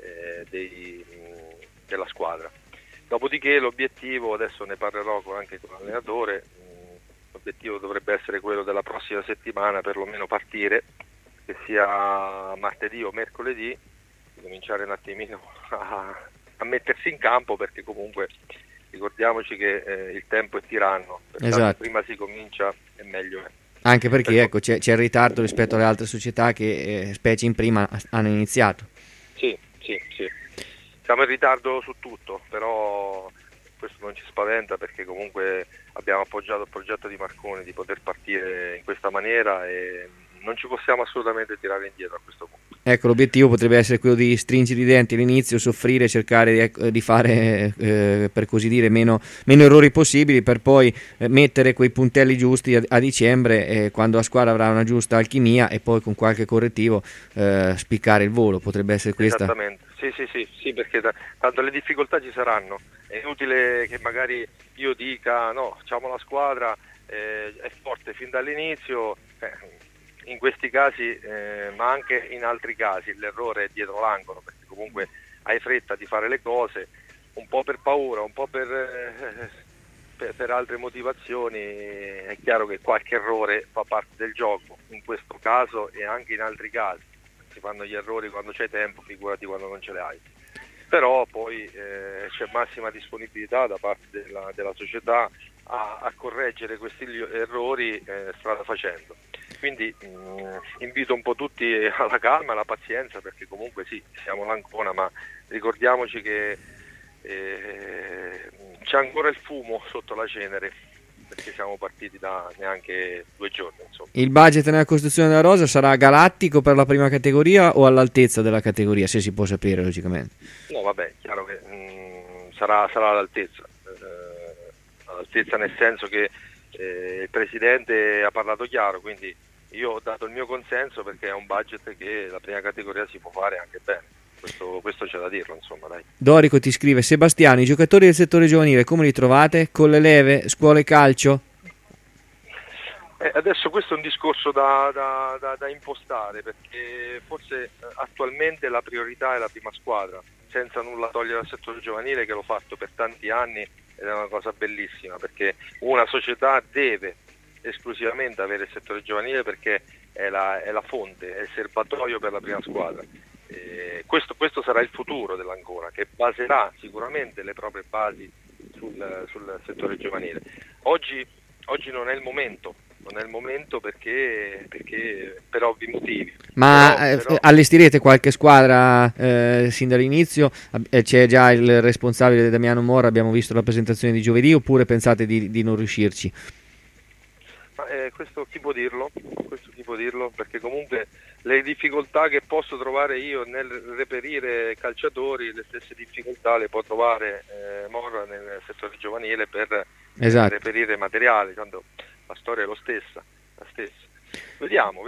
Speaker 8: della squadra. Dopodiché l'obiettivo, adesso ne parlerò anche con l'allenatore, l'obiettivo dovrebbe essere quello della prossima settimana, perlomeno partire, che sia martedì o mercoledì, cominciare un attimino a mettersi in campo, perché comunque ricordiamoci che il tempo è tiranno,
Speaker 3: esatto.
Speaker 8: Prima si comincia e meglio è.
Speaker 3: Anche perché ecco, c'è il ritardo rispetto alle altre società che specie in prima hanno iniziato.
Speaker 8: Sì. Siamo in ritardo su tutto, però questo non ci spaventa, perché comunque abbiamo appoggiato il progetto di Marconi di poter partire in questa maniera e non ci possiamo assolutamente tirare indietro a questo punto.
Speaker 3: Ecco, l'obiettivo potrebbe essere quello di stringere i denti all'inizio, soffrire, cercare di fare per così dire meno errori possibili, per poi mettere quei puntelli giusti a dicembre, quando la squadra avrà una giusta alchimia, e poi con qualche correttivo spiccare il volo. Potrebbe essere questa.
Speaker 8: Esattamente, sì, perché tanto le difficoltà ci saranno. È inutile che magari io dica no, facciamo la squadra, è forte fin dall'inizio. In questi casi, ma anche in altri casi, l'errore è dietro l'angolo, perché comunque hai fretta di fare le cose, un po' per paura, un po' per altre motivazioni. È chiaro che qualche errore fa parte del gioco, in questo caso e anche in altri casi. Si fanno gli errori quando c'è tempo, figurati quando non ce li hai. Però poi c'è massima disponibilità da parte della società a correggere questi errori strada facendo. Quindi invito un po' tutti alla calma, alla pazienza, perché comunque sì, siamo l'Ancona, ma ricordiamoci che c'è ancora il fumo sotto la cenere, perché siamo partiti da neanche 2 giorni, insomma.
Speaker 3: Il budget nella costruzione della rosa sarà galattico per la prima categoria o all'altezza della categoria, se si può sapere logicamente?
Speaker 8: No, vabbè, chiaro che sarà all'altezza, nel senso che il Presidente ha parlato chiaro, quindi io ho dato il mio consenso perché è un budget che la prima categoria si può fare anche bene. Questo c'è da dirlo, insomma, dai.
Speaker 3: Dorico ti scrive: Sebastiano, i giocatori del settore giovanile come li trovate? Con le leve, scuole calcio?
Speaker 8: Adesso questo è un discorso da impostare, perché forse attualmente la priorità è la prima squadra, senza nulla togliere al settore giovanile, che l'ho fatto per tanti anni ed è una cosa bellissima, perché una società deve esclusivamente avere il settore giovanile, perché è la fonte, è il serbatoio per la prima squadra. Questo sarà il futuro dell'Ancona, che baserà sicuramente le proprie basi sul settore giovanile. Oggi non è il momento perché per ovvi motivi.
Speaker 3: Ma
Speaker 8: però...
Speaker 3: allestirete qualche squadra sin dall'inizio? C'è già il responsabile Damiano Mora, abbiamo visto la presentazione di giovedì, oppure pensate di non riuscirci?
Speaker 8: Questo chi può dirlo, perché comunque le difficoltà che posso trovare io nel reperire calciatori, le stesse difficoltà le può trovare Morra nel settore giovanile per reperire materiale, tanto la storia è la stessa. Vediamo.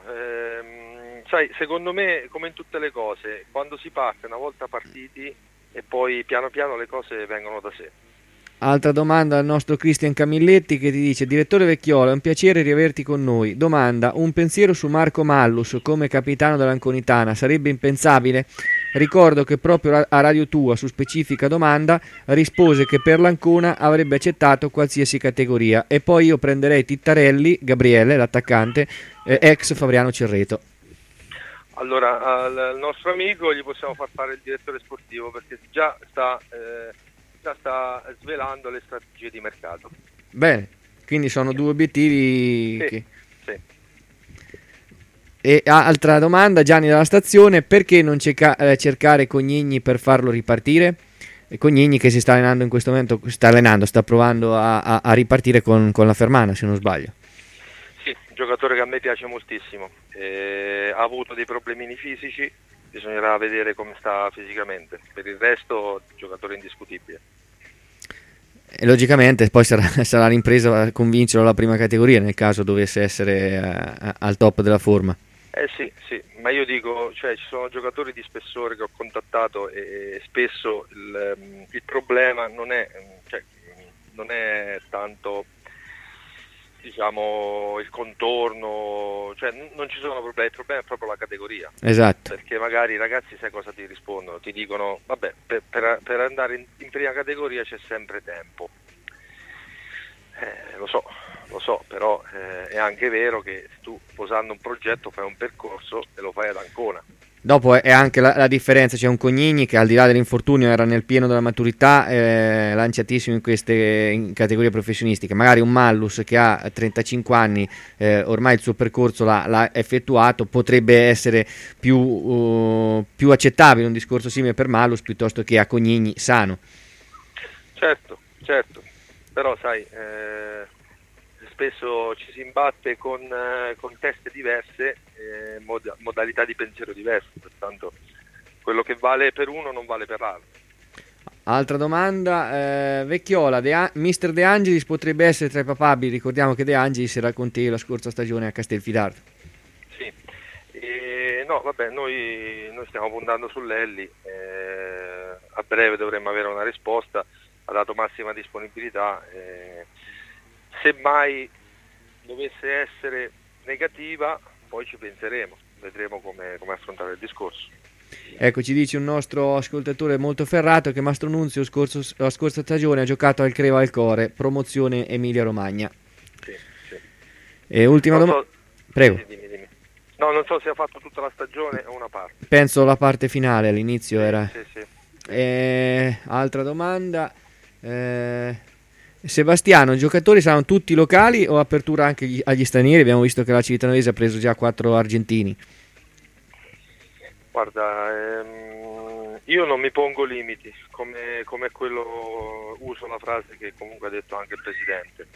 Speaker 8: Sai, secondo me, come in tutte le cose, quando si parte una volta partiti e poi piano piano le cose vengono da sé.
Speaker 3: Altra domanda al nostro Cristian Camilletti, che ti dice: direttore Vecchiola, è un piacere riaverti con noi. Domanda: un pensiero su Marco Mallus come capitano dell'Anconitana sarebbe impensabile? Ricordo che proprio a Radio Tua, su specifica domanda, rispose che per l'Ancona avrebbe accettato qualsiasi categoria, e poi io prenderei Tittarelli, Gabriele, l'attaccante, ex Fabriano Cerreto.
Speaker 8: Allora, al nostro amico gli possiamo far fare il direttore sportivo, perché già sta svelando le strategie di mercato.
Speaker 3: Bene, quindi sono due obiettivi.
Speaker 8: Sì.
Speaker 3: E altra domanda, Gianni dalla stazione: perché non cercare Cognigni per farlo ripartire? Cognigni che si sta allenando in questo momento, sta provando a ripartire con la Fermana, se non sbaglio.
Speaker 8: Sì, un giocatore che a me piace moltissimo, ha avuto dei problemini fisici, bisognerà vedere come sta fisicamente. Per il resto, giocatore indiscutibile.
Speaker 3: E logicamente poi sarà l'impresa a convincerlo alla prima categoria, nel caso dovesse essere al top della forma.
Speaker 8: Sì, ma io dico, cioè, ci sono giocatori di spessore che ho contattato e spesso il problema non è tanto, diciamo, il contorno, cioè non ci sono problemi, il problema è proprio la categoria.
Speaker 3: Esatto.
Speaker 8: Perché magari i ragazzi, sai cosa ti rispondono? Ti dicono: vabbè, per andare in prima categoria c'è sempre tempo. Lo so, però è anche vero che tu, posando un progetto, fai un percorso e lo fai ad Ancona.
Speaker 3: Dopo è anche la differenza, c'è un Cognigni che al di là dell'infortunio era nel pieno della maturità, lanciatissimo in categorie professionistiche. Magari un Mallus che ha 35 anni, ormai il suo percorso l'ha effettuato, potrebbe essere più accettabile un discorso simile per Mallus piuttosto che a Cognigni sano.
Speaker 8: Certo, però sai, spesso ci si imbatte con teste diverse, modalità di pensiero diverse, pertanto quello che vale per uno non vale per l'altro.
Speaker 3: Altra domanda, Vecchiola, Mister De Angelis potrebbe essere tra i papabili. Ricordiamo che De Angelis era con te la scorsa stagione a Castelfidardo.
Speaker 8: Sì, no, vabbè, noi stiamo puntando sull'Elli, a breve dovremmo avere una risposta, ha dato massima disponibilità, se mai dovesse essere negativa poi ci penseremo, vedremo come affrontare il discorso.
Speaker 3: Ecco, ci dice un nostro ascoltatore molto ferrato che Mastro Nunzio la scorsa stagione ha giocato al Creva al Core, promozione Emilia Romagna.
Speaker 8: Sì.
Speaker 3: E ultima domanda. Prego.
Speaker 8: Dimmi. No, non so se ha fatto tutta la stagione o una parte.
Speaker 3: Penso la parte finale, all'inizio era.
Speaker 8: Sì.
Speaker 3: Altra domanda. Sebastiano, i giocatori saranno tutti locali o apertura anche agli stranieri? Abbiamo visto che la Civitanese ha preso già 4 argentini.
Speaker 8: Guarda, Io non mi pongo limiti, come quello, uso la frase che comunque ha detto anche il Presidente.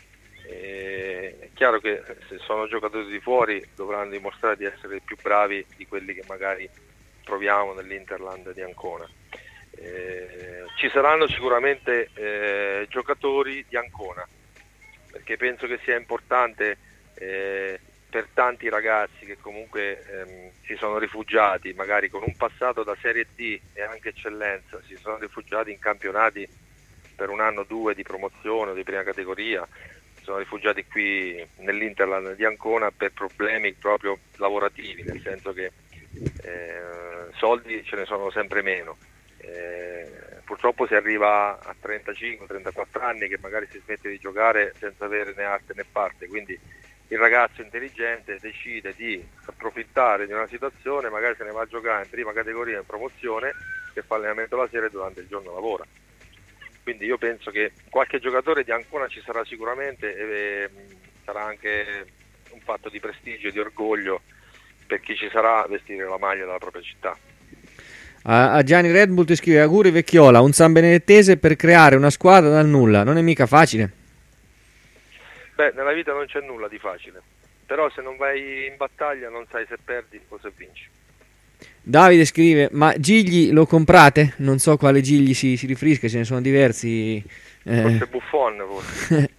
Speaker 8: È chiaro che se sono giocatori di fuori dovranno dimostrare di essere più bravi di quelli che magari troviamo nell'Interland di Ancona. Ci saranno sicuramente giocatori di Ancona, perché penso che sia importante per tanti ragazzi che comunque si sono rifugiati magari con un passato da Serie D e anche eccellenza, si sono rifugiati in campionati per un anno o due di promozione o di prima categoria, si sono rifugiati qui nell'Interland di Ancona per problemi proprio lavorativi, nel senso che soldi ce ne sono sempre meno. Purtroppo si arriva a 35-34 anni che magari si smette di giocare senza avere né arte né parte, quindi il ragazzo intelligente decide di approfittare di una situazione, magari se ne va a giocare in prima categoria in promozione, che fa allenamento la sera e durante il giorno lavora. Quindi io penso che qualche giocatore di Ancona ci sarà sicuramente e sarà anche un fatto di prestigio e di orgoglio per chi ci sarà a vestire la maglia della propria città.
Speaker 3: A Gianni Red Bull ti scrive: auguri Vecchiola, un San Benedettese per creare una squadra dal nulla, non è mica facile.
Speaker 8: Beh, nella vita non c'è nulla di facile, però se non vai in battaglia non sai se perdi o se vinci.
Speaker 3: Davide scrive: ma Gigli lo comprate? Non so quale Gigli si riferisca, ce ne sono diversi.
Speaker 8: Forse Buffon, forse.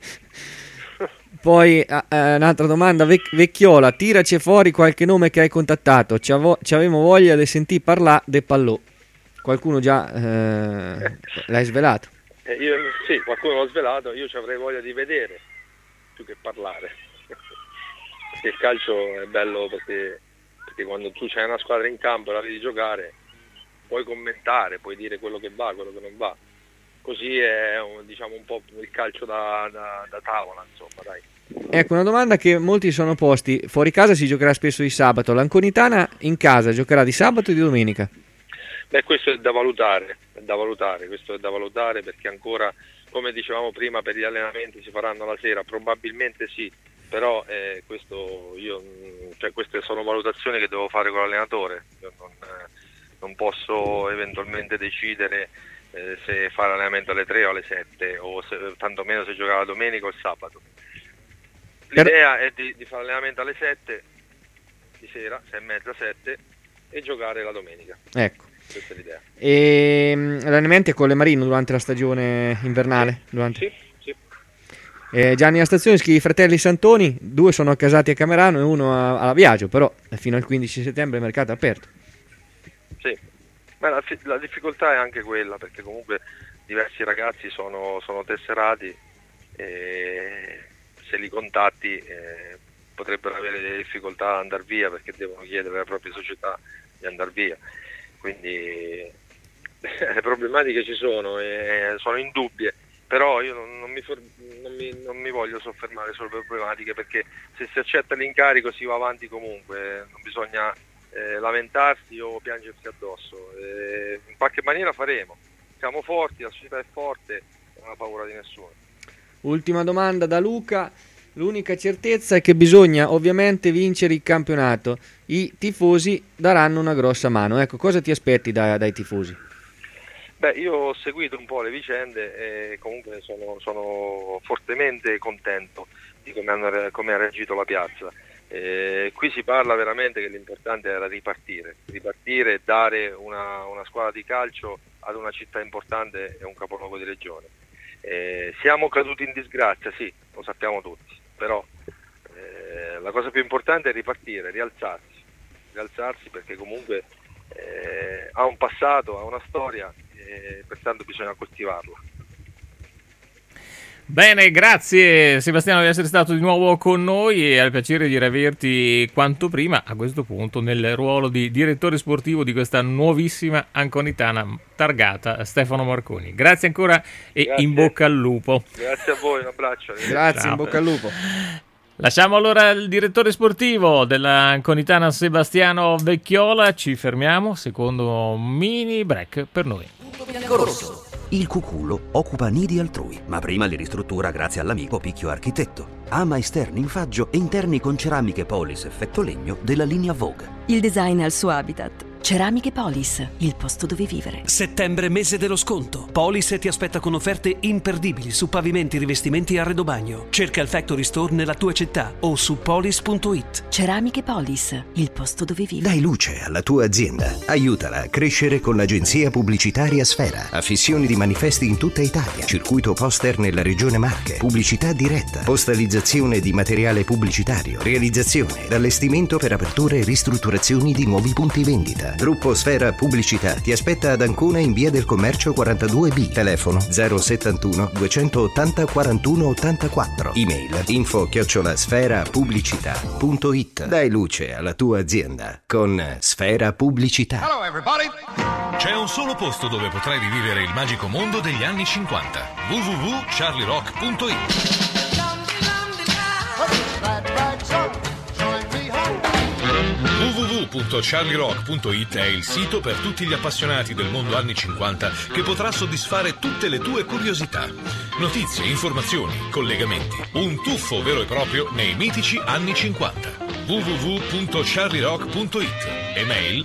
Speaker 3: Poi un'altra domanda: Vecchiola, tiraci fuori qualche nome che hai contattato, ci avevamo voglia di sentire parlare de Pallò. Qualcuno già l'hai svelato?
Speaker 8: Sì, qualcuno l'ho svelato, io ci avrei voglia di vedere più che parlare, perché il calcio è bello perché quando tu c'hai una squadra in campo e la vedi giocare puoi commentare, puoi dire quello che va, quello che non va, così è diciamo un po' il calcio da tavola, insomma, dai.
Speaker 3: Ecco, una domanda che molti sono posti: fuori casa si giocherà spesso di sabato, l'Anconitana in casa giocherà di sabato o di domenica?
Speaker 8: Beh, questo è da valutare, questo è da valutare perché ancora, come dicevamo prima, per gli allenamenti si faranno la sera, probabilmente sì, però queste sono valutazioni che devo fare con l'allenatore. Io non posso eventualmente decidere se fare allenamento alle 3 o alle 7 o tantomeno se giocare la domenica o il sabato. L'idea è di fare allenamento alle 7 di sera, 6:30, 7 e giocare la domenica.
Speaker 3: Ecco.
Speaker 8: Questa è l'idea.
Speaker 3: E allenamenti con le Marino durante la stagione invernale?
Speaker 8: Sì.
Speaker 3: Gianni alla stazione scrive: fratelli Santoni, 2 sono casati a Camerano e 1 a Viaggio, però fino al 15 settembre il mercato è aperto.
Speaker 8: Sì, ma la difficoltà è anche quella, perché comunque diversi ragazzi sono tesserati e se li contatti potrebbero avere delle difficoltà ad andare via perché devono chiedere alle proprie società di andare via. Quindi le problematiche ci sono e sono indubbie, però io non mi voglio soffermare sulle problematiche, perché se si accetta l'incarico si va avanti comunque, non bisogna lamentarsi o piangersi addosso, in qualche maniera faremo, siamo forti, la società è forte, non ha paura di nessuno.
Speaker 3: Ultima domanda da Luca: l'unica certezza è che bisogna ovviamente vincere il campionato, i tifosi daranno una grossa mano, ecco, cosa ti aspetti dai tifosi?
Speaker 8: Beh, io ho seguito un po' le vicende e comunque sono fortemente contento di come ha reagito la piazza. Qui si parla veramente che l'importante era ripartire e dare una squadra di calcio ad una città importante e un capoluogo di regione. Siamo caduti in disgrazia, sì, lo sappiamo tutti, però la cosa più importante è ripartire, rialzarsi perché comunque ha un passato, ha una storia e pertanto bisogna coltivarla.
Speaker 2: Bene, grazie Sebastiano di essere stato di nuovo con noi e al piacere di riaverti quanto prima a questo punto nel ruolo di direttore sportivo di questa nuovissima Anconitana targata Stefano Marconi. Grazie ancora e grazie. In bocca al lupo.
Speaker 8: Grazie a voi, un abbraccio.
Speaker 3: Grazie, ciao. In bocca al lupo.
Speaker 2: Lasciamo allora il direttore sportivo della Anconitana Sebastiano Vecchiola, ci fermiamo, secondo mini break per noi.
Speaker 1: Biancorosso.
Speaker 4: Il cuculo occupa nidi altrui, ma prima li ristruttura grazie all'amico Picchio Architetto. Ama esterni in faggio e interni con ceramiche polis effetto legno della linea Vogue.
Speaker 5: Il design al suo habitat. Ceramiche Polis, il posto dove vivere.
Speaker 6: Settembre, mese dello sconto. Polis ti aspetta con offerte imperdibili su pavimenti, rivestimenti e arredobagno. Cerca il Factory Store nella tua città o su polis.it.
Speaker 5: Ceramiche Polis, il posto dove vivere.
Speaker 7: Dai luce alla tua azienda. Aiutala a crescere con l'agenzia pubblicitaria Sfera. Affissioni di manifesti in tutta Italia. Circuito poster nella regione Marche. Pubblicità diretta. Postalizzazione di materiale pubblicitario. Realizzazione ed allestimento per aperture e ristrutturazioni di nuovi punti vendita. Gruppo Sfera Pubblicità ti aspetta ad Ancona in via del Commercio 42B. Telefono 071 280 41 84. Email info@sferapubblicità.it. Dai luce alla tua azienda con Sfera Pubblicità.
Speaker 9: Hello everybody! C'è un solo posto dove potrai rivivere il magico mondo degli anni 50. www.charlierock.it. www.charlierock.it è il sito per tutti gli appassionati del mondo anni 50 che potrà soddisfare tutte le tue curiosità. Notizie, informazioni, collegamenti. Un tuffo vero e proprio nei mitici anni 50. www.charlierock.it. Email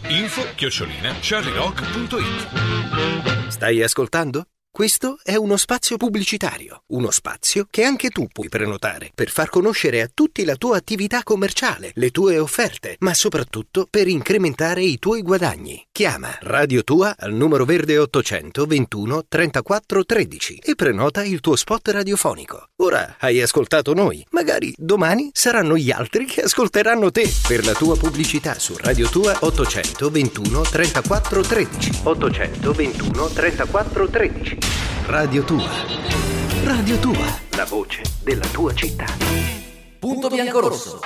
Speaker 9: info@charlierock.it.
Speaker 7: Stai ascoltando? Questo è uno spazio pubblicitario, uno spazio che anche tu puoi prenotare per far conoscere a tutti la tua attività commerciale, le tue offerte, ma soprattutto per incrementare i tuoi guadagni. Chiama Radio Tua al numero verde 800 21 34 13 e prenota il tuo spot radiofonico. Ora hai ascoltato noi, magari domani saranno gli altri che ascolteranno te. Per la tua pubblicità su Radio Tua 800 21 34 13. 800 21 34 13. Radio Tua. Radio Tua, la voce della tua città.
Speaker 1: Punto Biancorosso.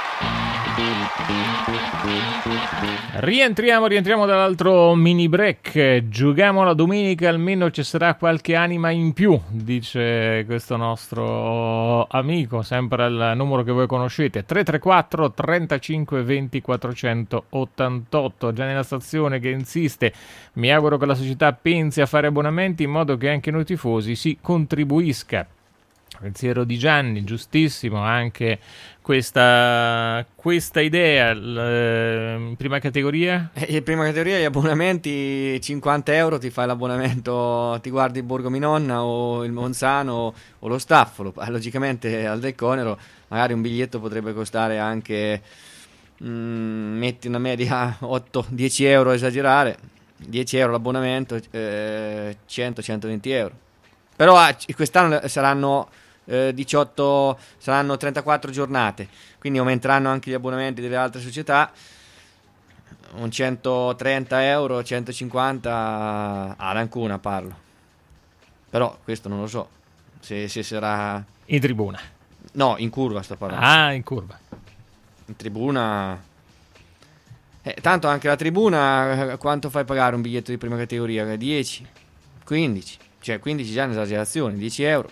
Speaker 2: Rientriamo dall'altro mini break. Giochiamo la domenica, almeno ci sarà qualche anima in più, dice questo nostro amico, sempre al numero che voi conoscete, 334 35 20 488. Già nella stazione che insiste: mi auguro che la società pensi a fare abbonamenti in modo che anche noi tifosi si contribuisca. Pensiero di Gianni, giustissimo anche questa idea. In prima categoria?
Speaker 3: In prima categoria gli abbonamenti, 50 euro ti fai l'abbonamento, ti guardi il Borgo Minonna o il Monzano o lo Staffolo. Logicamente al Del Conero magari un biglietto potrebbe costare anche, metti una media 8-10 euro a esagerare, 10 euro l'abbonamento, 100-120 euro. Però quest'anno saranno 18, saranno 34 giornate, quindi aumenteranno anche gli abbonamenti delle altre società. Un 130 euro, 150 ad Ancona parlo. Però questo non lo so se sarà
Speaker 2: in tribuna.
Speaker 3: No, in curva sto parlando.
Speaker 2: Ah, in curva.
Speaker 3: In tribuna. Tanto anche la tribuna, quanto fai pagare un biglietto di prima categoria? 10, 15. Cioè 15 già è un'esagerazione, 10 euro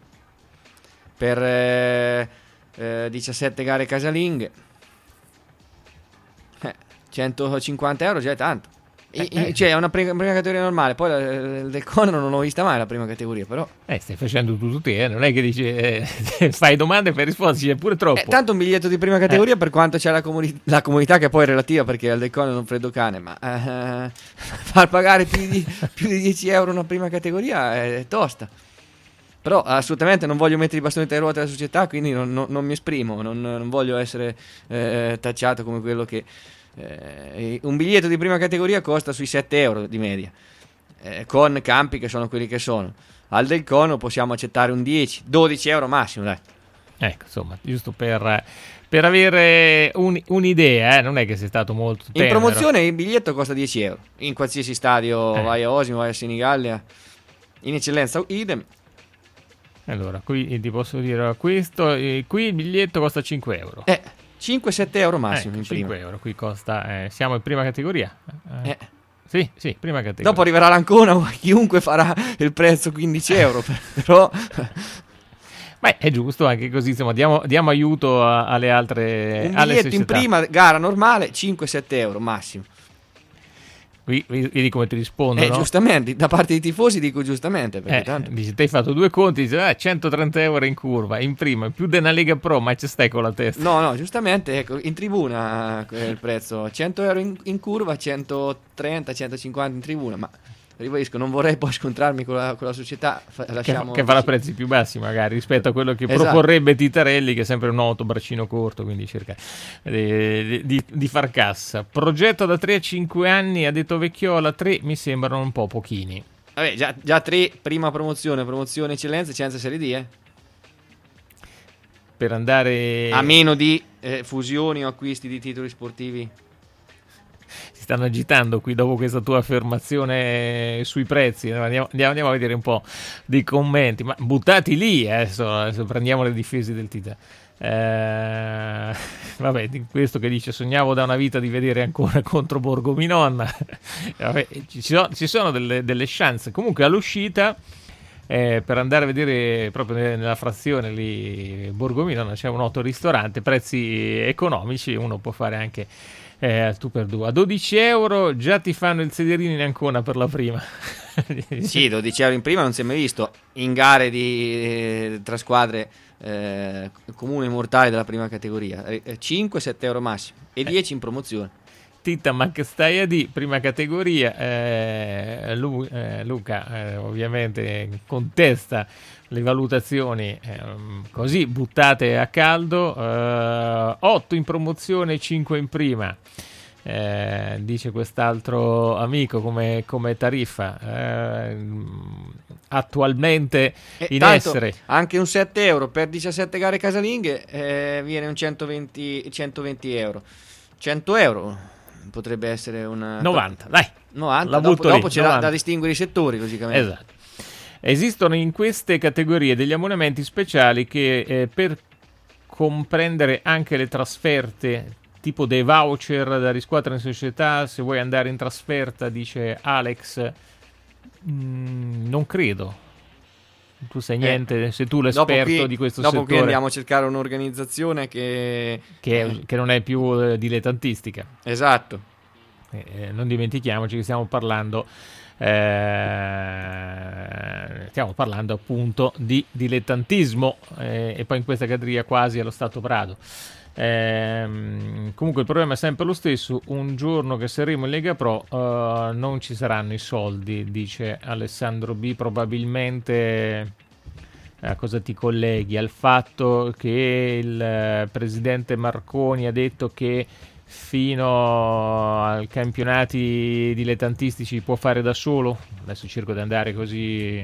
Speaker 3: per 17 gare casalinghe, 150 euro già è tanto. Cioè è una prima categoria normale. Poi il Del Conero non l'ho vista mai la prima categoria, però
Speaker 2: stai facendo tutto te, non è che dici fai domande per risponderci, è pure troppo.
Speaker 3: Tanto un biglietto di prima categoria, per quanto c'è la comunità che poi è relativa, perché al Del Conero non freddo cane, ma far pagare più di 10 euro una prima categoria è tosta. Però assolutamente non voglio mettere i bastoni tra le ruote della società, quindi non mi esprimo, non voglio essere tacciato come quello che un biglietto di prima categoria costa sui 7 euro di media, con campi che sono quelli che sono. Al Del Conero possiamo accettare un 10-12 euro massimo, dai.
Speaker 2: Ecco, insomma, giusto per avere un'idea, non è che sei stato molto tenero.
Speaker 3: In promozione il biglietto costa 10 euro in qualsiasi stadio, vai a Osimo, vai a Senigallia, in eccellenza idem.
Speaker 2: Allora, qui ti posso dire questo, qui il biglietto costa 5 euro.
Speaker 3: 5-7 euro massimo in
Speaker 2: 5
Speaker 3: prima.
Speaker 2: euro, qui costa, siamo in prima categoria. Sì, prima categoria.
Speaker 3: Dopo arriverà l'Ancona, chiunque farà il prezzo 15 euro, però...
Speaker 2: Beh, è giusto anche così, insomma, diamo aiuto alle altre
Speaker 3: un biglietto
Speaker 2: società.
Speaker 3: In prima gara normale 5-7 euro massimo.
Speaker 2: Vedi come ti rispondo, no?
Speaker 3: Giustamente, da parte dei tifosi dico giustamente, perché tanto...
Speaker 2: Dici, te hai fatto 2 conti, dici, 130 euro in curva, in prima, più della Lega Pro, ma ci stai con la testa.
Speaker 3: No, giustamente, ecco, in tribuna il prezzo, 100 euro in curva, 130, 150 in tribuna, ma ribadisco, non vorrei poi scontrarmi con la società,
Speaker 2: che farà prezzi più bassi magari rispetto a quello che proporrebbe Titarelli, che è sempre un noto braccino corto, quindi cerca di far cassa. Progetto da 3 a 5 anni, ha detto Vecchiola, 3 mi sembrano un po' pochini.
Speaker 3: Vabbè, già 3, prima promozione eccellenza, senza Serie D,
Speaker 2: per andare
Speaker 3: a meno di fusioni o acquisti di titoli sportivi.
Speaker 2: Si stanno agitando qui dopo questa tua affermazione sui prezzi. Andiamo a vedere un po' di commenti, ma buttati lì, adesso prendiamo le difese del Tita. Vabbè, di questo che dice, sognavo da una vita di vedere ancora contro Borgominon. Vabbè, ci sono delle chance comunque all'uscita, per andare a vedere proprio nella frazione lì Borgominon c'è un noto ristorante, prezzi economici, uno può fare anche tu per 2 a 12 euro già ti fanno il sederino in Ancona per la prima.
Speaker 3: Sì, 12 euro in prima non si è mai visto in gare tra squadre comuni e mortali della prima categoria. 5-7 euro massimo e 10 in promozione.
Speaker 2: Tita, ma che stai a di prima categoria? Luca ovviamente contesta le valutazioni così buttate a caldo. 8 in promozione, 5 in prima, dice quest'altro amico come tariffa attualmente in essere.
Speaker 3: Anche un 7 euro per 17 gare casalinghe viene un 120 euro. 100 euro potrebbe essere una
Speaker 2: 90, dai,
Speaker 3: 90. Dopo c'è da distinguere i settori, logicamente.
Speaker 2: Esatto. Esistono in queste categorie degli abbonamenti speciali che per comprendere anche le trasferte, tipo dei voucher da riscuotere in società, se vuoi andare in trasferta, dice Alex. Non credo. Tu sai niente, sei tu l'esperto di questo settore.
Speaker 3: Dopo qui andiamo a cercare un'organizzazione che
Speaker 2: non è più dilettantistica.
Speaker 3: Esatto.
Speaker 2: Non dimentichiamoci che stiamo parlando appunto di dilettantismo, e poi in questa categoria quasi allo stato brado. Comunque il problema è sempre lo stesso: un giorno che saremo in Lega Pro non ci saranno i soldi, dice Alessandro B. Probabilmente a cosa ti colleghi? Al fatto che il presidente Marconi ha detto che fino ai campionati dilettantistici può fare da solo? Adesso cerco di andare così.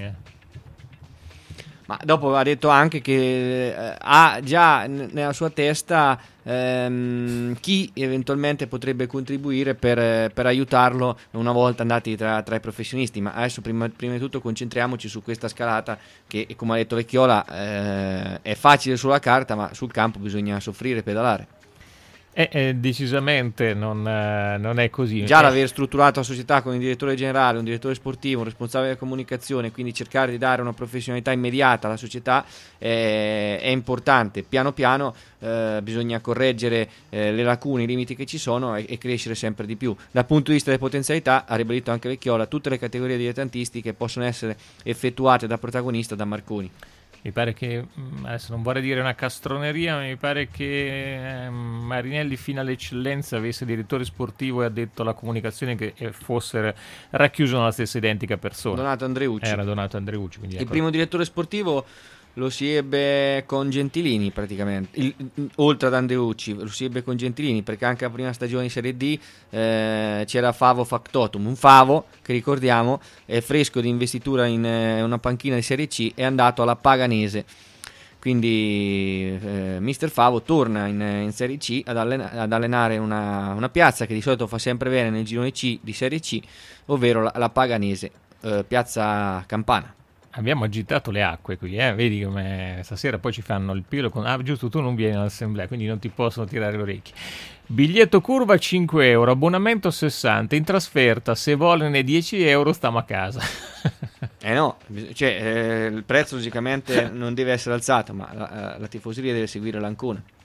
Speaker 3: Ma dopo ha detto anche che ha già nella sua testa chi eventualmente potrebbe contribuire per aiutarlo una volta andati tra i professionisti. Ma adesso prima di tutto concentriamoci su questa scalata che, come ha detto Vecchiola, è facile sulla carta, ma sul campo bisogna soffrire e pedalare.
Speaker 2: Decisamente non è così.
Speaker 3: Già l'aver strutturato la società con il direttore generale, un direttore sportivo, un responsabile della comunicazione, quindi cercare di dare una professionalità immediata alla società è importante. Piano piano bisogna correggere le lacune, i limiti che ci sono e crescere sempre di più. Dal punto di vista delle potenzialità, ha ribadito anche Vecchiola, tutte le categorie dilettantistiche possono essere effettuate da protagonista, da Marconi.
Speaker 2: Mi pare che, adesso non vorrei dire una castroneria, ma mi pare che Marinelli fino all'eccellenza avesse direttore sportivo e ha detto alla comunicazione che fosse racchiuso nella stessa identica persona.
Speaker 3: Donato Andreucci.
Speaker 2: Era Donato Andreucci. Quindi
Speaker 3: il primo direttore sportivo lo si ebbe con Gentilini praticamente, oltre ad Andreucci lo si ebbe con Gentilini, perché anche la prima stagione di Serie D c'era Favo Factotum, un Favo che ricordiamo è fresco di investitura in una panchina di Serie C, è andato alla Paganese, quindi Mister Favo torna in Serie C ad allenare una piazza che di solito fa sempre bene nel girone C di Serie C, ovvero la Paganese, piazza Campana.
Speaker 2: Abbiamo agitato le acque qui, vedi come stasera poi ci fanno il pelo giusto, tu non vieni all'assemblea, quindi non ti possono tirare le orecchie. Biglietto curva 5 euro, abbonamento 60, in trasferta se vogliono 10 euro stiamo a casa.
Speaker 3: No, cioè il prezzo logicamente non deve essere alzato, ma la tifoseria deve seguire l'Ancona.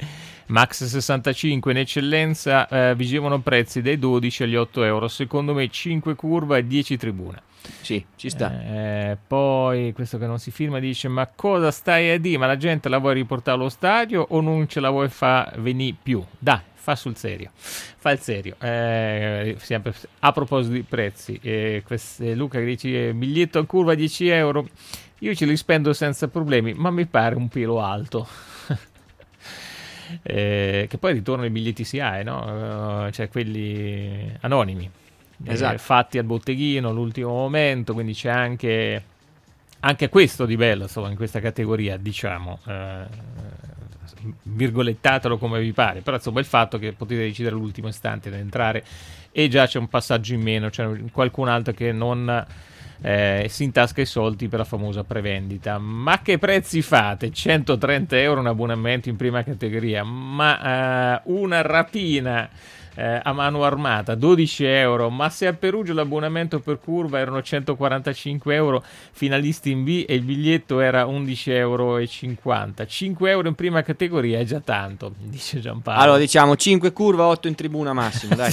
Speaker 2: Max 65 in eccellenza, vigevano prezzi dai 12 agli 8 euro, secondo me 5 curva e 10 tribuna.
Speaker 3: Sì, ci sta.
Speaker 2: Poi questo che non si firma dice: ma cosa stai a dire? Ma la gente la vuoi riportare allo stadio o non ce la vuoi far venire più? Dai, fa sul serio, fa il serio. Sempre a proposito di prezzi, Luca che dice biglietto a curva 10 euro, io ce li spendo senza problemi, ma mi pare un pelo alto. Che poi ritornano i biglietti SIAE, no? Cioè quelli anonimi,
Speaker 3: esatto,
Speaker 2: fatti al botteghino all'ultimo momento, quindi c'è anche questo di bello, insomma, in questa categoria, diciamo, virgolettatelo come vi pare, però insomma il fatto che potete decidere all'ultimo istante di entrare e già c'è un passaggio in meno, c'è qualcun altro che non si intasca i soldi per la famosa prevendita. Ma che prezzi fate? 130 euro un abbonamento in prima categoria, ma una rapina a mano armata 12 euro, ma se a Perugia l'abbonamento per curva erano 145 euro finalisti in B e il biglietto era 11,50 euro, 5 euro in prima categoria è già tanto, dice Giampaolo.
Speaker 3: Allora diciamo 5 curva, 8 in tribuna massimo, dai.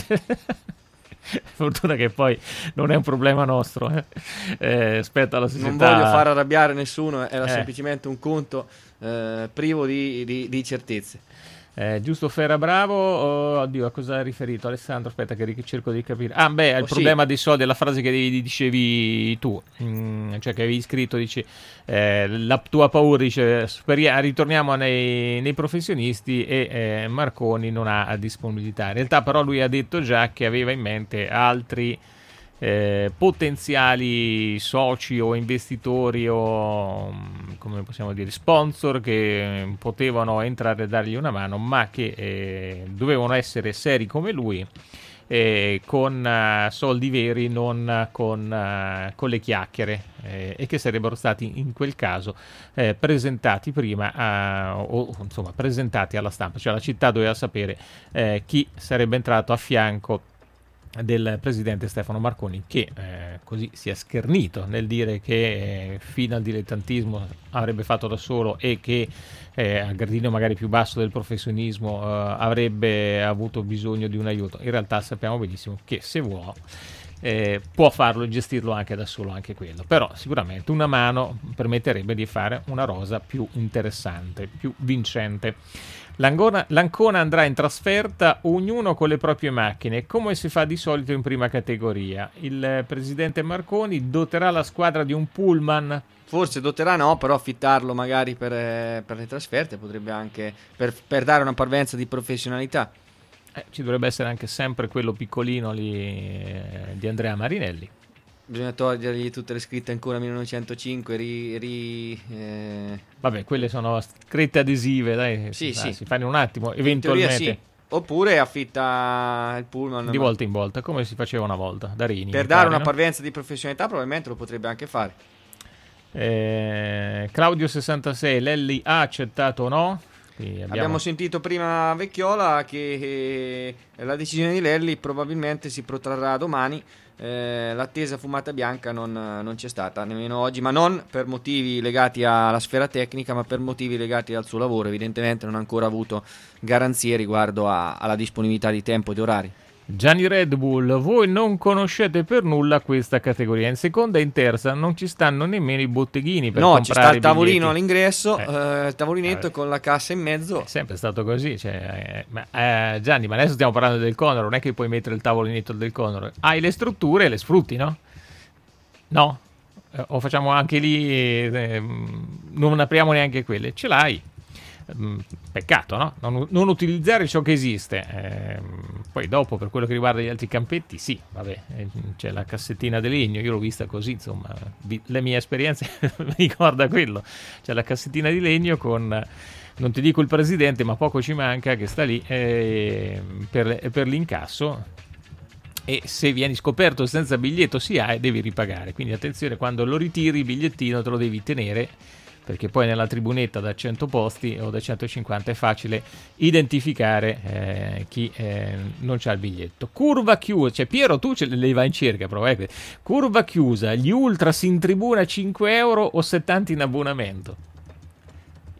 Speaker 2: Fortuna che poi non è un problema nostro, aspetta alla società.
Speaker 3: Non voglio far arrabbiare nessuno, era semplicemente un conto privo di certezze.
Speaker 2: Giusto Ferra Bravo, oddio, a cosa ha riferito Alessandro? Aspetta che cerco di capire. Il problema dei soldi, la frase che dicevi tu, cioè che avevi scritto, dici la tua paura, dice ritorniamo nei professionisti e Marconi non ha disponibilità. In realtà però lui ha detto già che aveva in mente altri potenziali soci o investitori o come possiamo dire sponsor che potevano entrare e dargli una mano, ma che dovevano essere seri come lui, con soldi veri, non con le chiacchiere, e che sarebbero stati in quel caso presentati prima o insomma presentati alla stampa, cioè la città doveva sapere chi sarebbe entrato a fianco del presidente Stefano Marconi, che così si è schernito nel dire che fino al dilettantismo avrebbe fatto da solo e che al gradino magari più basso del professionismo avrebbe avuto bisogno di un aiuto. In realtà sappiamo benissimo che se vuole può farlo e gestirlo anche da solo, anche quello, però sicuramente una mano permetterebbe di fare una rosa più interessante, più vincente. L'Ancona andrà in trasferta, ognuno con le proprie macchine, come si fa di solito in prima categoria. Il presidente Marconi doterà la squadra di un pullman.
Speaker 3: Forse doterà no, però affittarlo magari per le trasferte potrebbe anche per dare una parvenza di professionalità.
Speaker 2: Ci dovrebbe essere anche sempre quello piccolino lì di Andrea Marinelli.
Speaker 3: Bisogna togliergli tutte le scritte ancora 1905.
Speaker 2: Vabbè, quelle sono scritte adesive, dai.
Speaker 3: Sì.
Speaker 2: Si fa in un attimo, eventualmente.
Speaker 3: Sì. Oppure affitta il pullman
Speaker 2: di volta in volta, come si faceva una volta, da Rini.
Speaker 3: Per dare una parvenza di professionalità probabilmente lo potrebbe anche fare.
Speaker 2: Claudio 66, Lelli ha accettato o no?
Speaker 3: Abbiamo sentito prima Vecchiola che la decisione di Lelli probabilmente si protrarrà domani. L'attesa fumata bianca non c'è stata nemmeno oggi, ma non per motivi legati alla sfera tecnica, ma per motivi legati al suo lavoro. Evidentemente non ha ancora avuto garanzie riguardo alla disponibilità di tempo e di orari.
Speaker 2: Gianni Red Bull, voi non conoscete per nulla questa categoria, in seconda e in terza non ci stanno nemmeno i botteghini per comprare.
Speaker 3: No, ci sta il tavolino all'ingresso, il tavolinetto con la cassa in mezzo.
Speaker 2: È sempre stato così, Gianni, ma adesso stiamo parlando del Conor, non è che puoi mettere il tavolinetto del Conor, hai le strutture e le sfrutti, no? No? O facciamo anche lì, non apriamo neanche quelle, ce l'hai. Peccato, no? Non utilizzare ciò che esiste. Poi dopo, per quello che riguarda gli altri campetti, sì, vabbè, c'è la cassettina di legno, io l'ho vista così, insomma, le mie esperienze mi ricorda quello. C'è la cassettina di legno con, non ti dico il presidente, ma poco ci manca, che sta lì per l'incasso, e se vieni scoperto senza biglietto SIAE devi ripagare, quindi attenzione, quando lo ritiri il bigliettino te lo devi tenere, perché poi nella tribunetta da 100 posti o da 150 è facile identificare chi non c'ha il biglietto. Curva chiusa, cioè Piero tu ce le vai in cerca, però, curva chiusa, gli ultras in tribuna 5 euro o 70 in abbonamento?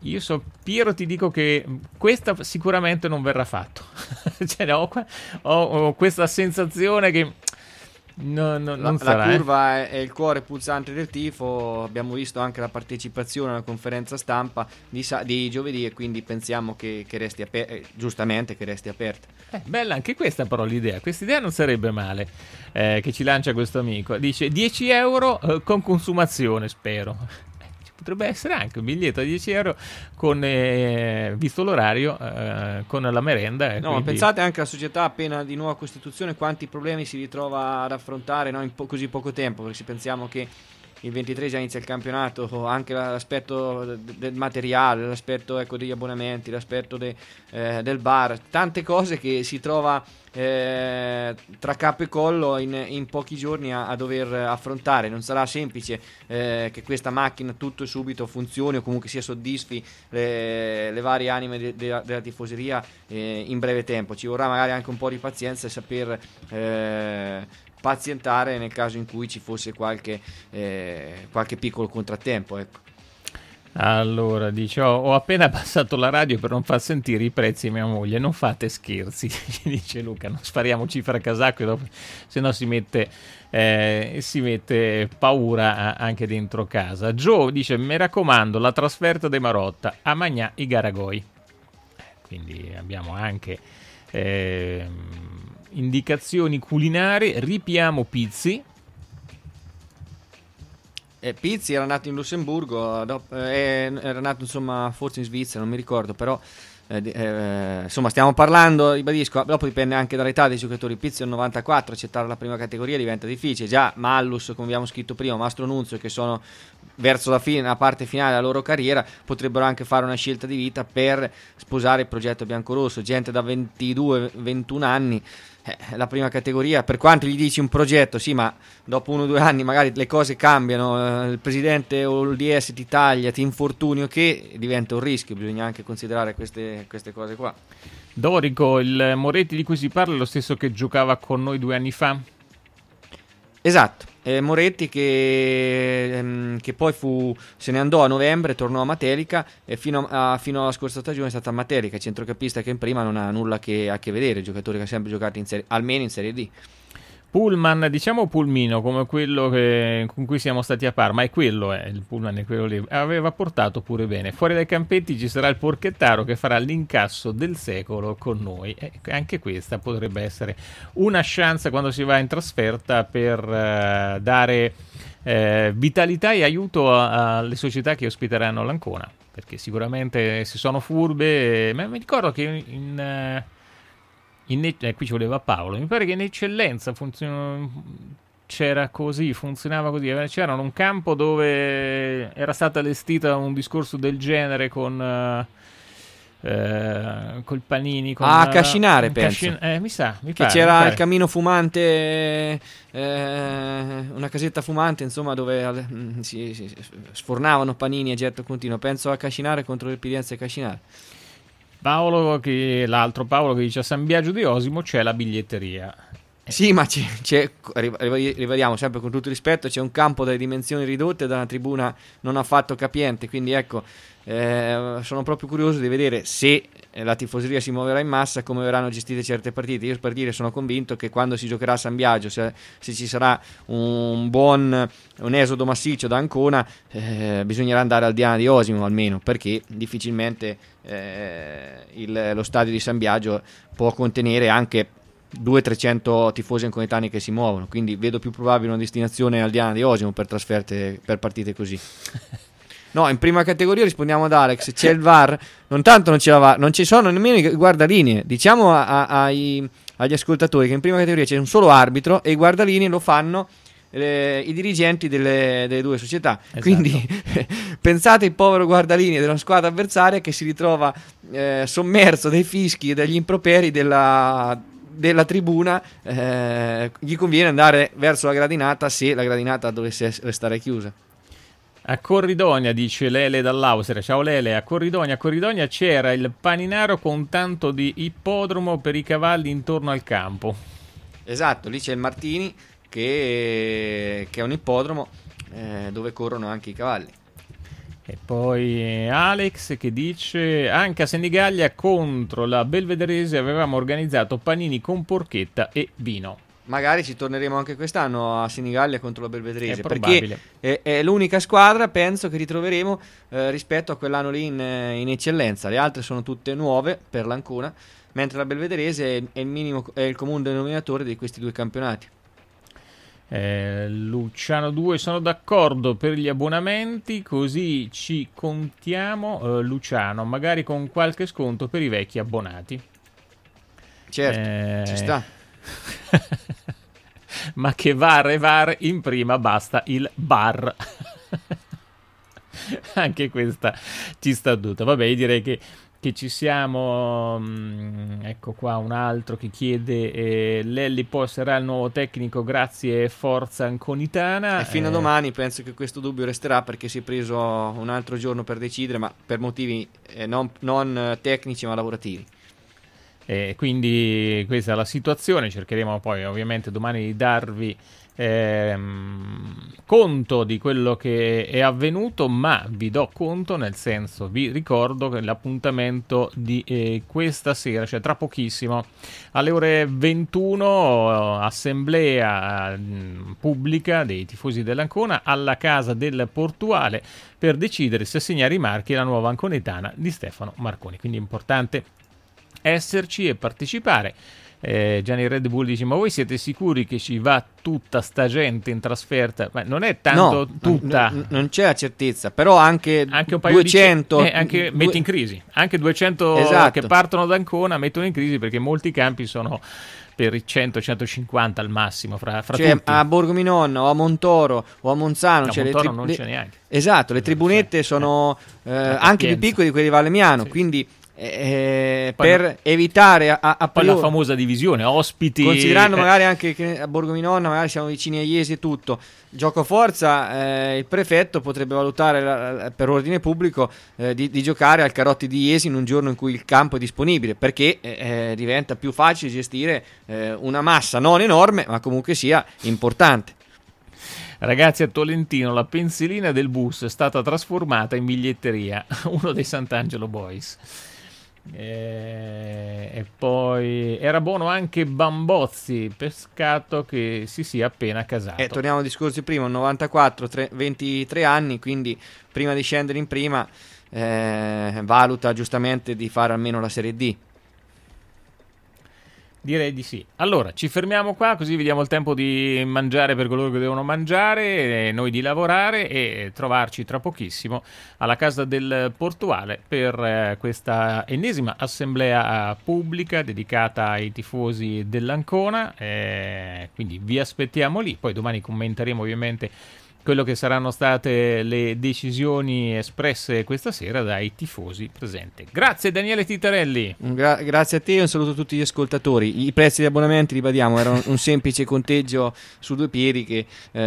Speaker 2: Io Piero, ti dico che questa sicuramente non verrà fatto. Cioè, ho questa sensazione che non sarà.
Speaker 3: La curva è il cuore pulsante del tifo. Abbiamo visto anche la partecipazione alla conferenza stampa di giovedì, e quindi pensiamo che resti giustamente che resti aperta.
Speaker 2: Bella anche questa però l'idea. Questa idea non sarebbe male, che ci lancia questo amico. Dice 10 euro con consumazione, spero. Potrebbe essere anche un biglietto a 10 euro con, visto l'orario, con la merenda.
Speaker 3: No,
Speaker 2: quindi...
Speaker 3: ma pensate anche alla società appena di nuova costituzione, quanti problemi si ritrova ad affrontare, no, in così poco tempo, perché se pensiamo che il 23 già inizia il campionato, anche l'aspetto del materiale, l'aspetto degli abbonamenti, l'aspetto del bar, tante cose che si trova tra capo e collo in pochi giorni a dover affrontare. Non sarà semplice che questa macchina tutto e subito funzioni, o comunque sia soddisfi le varie anime della tifoseria in breve tempo. Ci vorrà magari anche un po' di pazienza e saper pazientare nel caso in cui ci fosse qualche piccolo contrattempo, ecco.
Speaker 2: Allora dice: ho appena passato la radio per non far sentire i prezzi a mia moglie. Non fate scherzi, dice Luca, non spariamoci fra casacco, dopo, se no si mette paura anche dentro casa. Joe dice: mi raccomando, la trasferta dei Marotta a Magnà i Garagoi. Quindi abbiamo anche indicazioni culinarie. Ripiamo Pizzi.
Speaker 3: Pizzi era nato in Lussemburgo, era nato insomma forse in Svizzera, non mi ricordo, però insomma stiamo parlando, ribadisco, dopo dipende anche dall'età dei giocatori. Pizzi è un 94, accettare la prima categoria diventa difficile. Già Mallus, come abbiamo scritto prima, Mastro Nunzio, che sono verso la parte finale della loro carriera, potrebbero anche fare una scelta di vita per sposare il progetto biancorosso. Gente da 22-21 anni, la prima categoria, per quanto gli dici un progetto, sì, ma dopo 1 o 2 anni magari le cose cambiano, il presidente o il DS ti taglia, ti infortuni, che diventa un rischio. Bisogna anche considerare queste cose qua.
Speaker 2: Dorico, il Moretti di cui si parla è lo stesso che giocava con noi 2 anni fa?
Speaker 3: Esatto, Moretti che poi se ne andò a novembre, tornò a Matelica, e fino alla scorsa stagione è stata a Matelica, centrocampista che in prima non ha nulla a che vedere, giocatore che ha sempre giocato almeno in Serie D.
Speaker 2: Pullman, diciamo Pulmino, come quello con cui siamo stati a Parma, e quello è il Pullman, è quello lì. Aveva portato pure bene. Fuori dai campetti ci sarà il Porchettaro che farà l'incasso del secolo con noi. Anche questa potrebbe essere una chance quando si va in trasferta per dare vitalità e aiuto alle società che ospiteranno l'Ancona, perché sicuramente si sono furbe. Ma mi ricordo che qui ci voleva Paolo, mi pare che in eccellenza funzionava così. C'era un campo dove era stata allestita un discorso del genere col Panini,
Speaker 3: a Cascinare, penso.
Speaker 2: Mi
Speaker 3: pare c'era il camino fumante, una casetta fumante, insomma, dove si sfornavano panini a getto continuo. Penso a Cascinare contro il Pidenza e Cascinare.
Speaker 2: L'altro Paolo che dice: a San Biagio di Osimo c'è la biglietteria.
Speaker 3: Sì, ma rivediamo sempre con tutto rispetto, c'è un campo dalle dimensioni ridotte, da una tribuna non affatto capiente, quindi ecco, sono proprio curioso di vedere se la tifoseria si muoverà in massa, come verranno gestite certe partite. Io per dire sono convinto che quando si giocherà a San Biagio, se ci sarà un esodo massiccio da Ancona, bisognerà andare al Diana di Osimo almeno, perché difficilmente lo stadio di San Biagio può contenere anche 200-300 tifosi anconetani che si muovono, quindi vedo più probabile una destinazione al Diana di Osimo per trasferte, per partite così. No, in prima categoria, rispondiamo ad Alex, c'è il VAR, non c'è la VAR, non ci sono nemmeno i guardalinee. Diciamo agli ascoltatori che in prima categoria c'è un solo arbitro e i guardalinee lo fanno i dirigenti delle 2 società. Esatto. Quindi pensate il povero guardalinee della squadra avversaria che si ritrova sommerso dai fischi e dagli improperi della tribuna, gli conviene andare verso la gradinata se la gradinata dovesse restare chiusa.
Speaker 2: A Corridonia, dice Lele dall'Austria. Ciao Lele. A Corridonia c'era il paninaro con tanto di ippodromo per i cavalli intorno al campo.
Speaker 3: Esatto, lì c'è il Martini che è un ippodromo dove corrono anche i cavalli.
Speaker 2: E poi Alex che dice: anche a Senigallia contro la Belvederese avevamo organizzato panini con porchetta e vino.
Speaker 3: Magari ci torneremo anche quest'anno a Senigallia contro la Belvedrese,
Speaker 2: probabile.
Speaker 3: Perché è l'unica squadra, penso, che ritroveremo rispetto a quell'anno lì in eccellenza. Le altre sono tutte nuove per l'Ancona, mentre la Belvedrese è il comune denominatore di questi due campionati.
Speaker 2: Luciano 2, sono d'accordo per gli abbonamenti, così ci contiamo, Luciano, magari con qualche sconto per i vecchi abbonati.
Speaker 3: Certo, ci sta.
Speaker 2: Ma che VAR, in prima basta il bar. Anche questa ci sta tutta. Vabbè, io direi che ci siamo. Ecco qua un altro che chiede: Lelli poi sarà il nuovo tecnico, grazie, forza anconitana.
Speaker 3: E fino a domani penso che questo dubbio resterà, perché si è preso un altro giorno per decidere, ma per motivi non tecnici ma lavorativi.
Speaker 2: Quindi questa è la situazione. Cercheremo poi ovviamente domani di darvi conto di quello che è avvenuto, ma vi do conto, nel senso, vi ricordo che l'appuntamento di questa sera, cioè tra pochissimo alle ore 21, assemblea pubblica dei tifosi dell'Ancona alla casa del Portuale per decidere se assegnare i marchi alla nuova anconetana di Stefano Marconi. Quindi è importante esserci e partecipare. Gianni Red Bull dice: ma voi siete sicuri che ci va tutta sta gente in trasferta? Ma non è tanto tutta,
Speaker 3: non c'è la certezza, però anche
Speaker 2: un paio
Speaker 3: 200
Speaker 2: anche metti in crisi, anche 200
Speaker 3: esatto.
Speaker 2: Che partono da Ancona mettono in crisi, perché molti campi sono per i 100-150 al massimo fra
Speaker 3: cioè,
Speaker 2: tutti.
Speaker 3: a Borgominonna o a Montoro o a Monzano,
Speaker 2: a Montoro non c'è neanche.
Speaker 3: Esatto, le tribunette sono anche più piccole di quelle di Valemiano, sì. Quindi per evitare a
Speaker 2: poi la famosa divisione ospiti,
Speaker 3: considerando magari anche che a Borgominonna magari siamo vicini a Iesi e tutto, gioco forza, il prefetto potrebbe valutare per ordine pubblico di giocare al Carotti di Iesi in un giorno in cui il campo è disponibile, perché diventa più facile gestire una massa non enorme ma comunque sia importante.
Speaker 2: Ragazzi, a Tolentino la pensilina del bus è stata trasformata in biglietteria, uno dei Sant'Angelo Boys. E poi era buono anche Bambozzi, pescato che si sia appena casato.
Speaker 3: Torniamo ai discorsi prima, 94, 23 anni, quindi prima di scendere in prima valuta giustamente di fare almeno la Serie D.
Speaker 2: Direi di sì. Allora, ci fermiamo qua, così vi diamo il tempo di mangiare per coloro che devono mangiare, noi di lavorare, e trovarci tra pochissimo alla casa del Portuale per questa ennesima assemblea pubblica dedicata ai tifosi dell'Ancona. Quindi vi aspettiamo lì, poi domani commenteremo ovviamente quello che saranno state le decisioni espresse questa sera dai tifosi presenti. Grazie Daniele Titarelli.
Speaker 3: Grazie a te e un saluto a tutti gli ascoltatori. I prezzi degli abbonamenti, ribadiamo, erano un semplice conteggio su due piedi che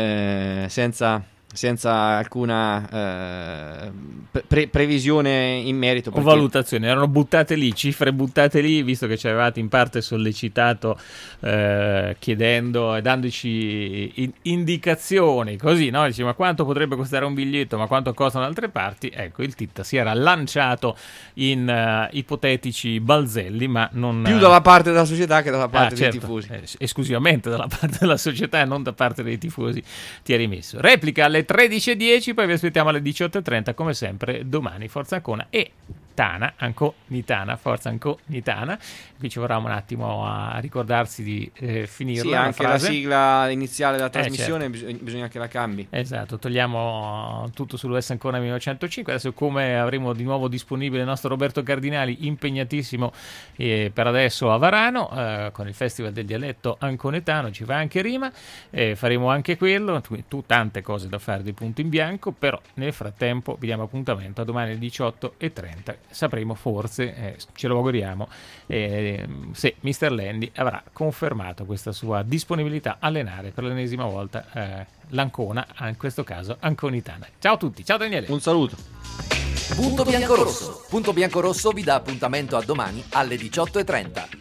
Speaker 3: senza alcuna previsione in merito
Speaker 2: o valutazione, erano buttate lì, cifre buttate lì, visto che ci avevate in parte sollecitato chiedendo e dandoci indicazioni così, no? Dice: ma quanto potrebbe costare un biglietto, ma quanto costano altre parti? Ecco, il Titta si era lanciato in ipotetici balzelli, ma non
Speaker 3: più dalla parte della società che dalla parte dei tifosi,
Speaker 2: esclusivamente dalla parte della società e non da parte dei tifosi. Ti è rimesso. Replica alle 13:10, poi vi aspettiamo alle 18:30 come sempre domani. Forza Ancona e Tana, Anconitana, Forza Anconitana. Qui ci vorrà un attimo a ricordarsi di finirla.
Speaker 3: Sì, anche la sigla iniziale della trasmissione, certo. Bisogna che la cambi.
Speaker 2: Esatto, togliamo tutto sull'OS Ancona 1905. Adesso, come avremo di nuovo disponibile il nostro Roberto Cardinali, impegnatissimo per adesso a Varano con il Festival del Dialetto Anconetano, ci va anche rima, faremo anche quello, tante cose da fare di punto in bianco, però nel frattempo vi diamo appuntamento a domani alle 18:30. Sapremo forse, ce lo auguriamo, se Mr. Landi avrà confermato questa sua disponibilità a allenare per l'ennesima volta l'Ancona, in questo caso Anconitana. Ciao a tutti, ciao Daniele.
Speaker 3: Un saluto.
Speaker 1: Punto Biancorosso. Punto Biancorosso vi dà appuntamento a domani alle 18:30.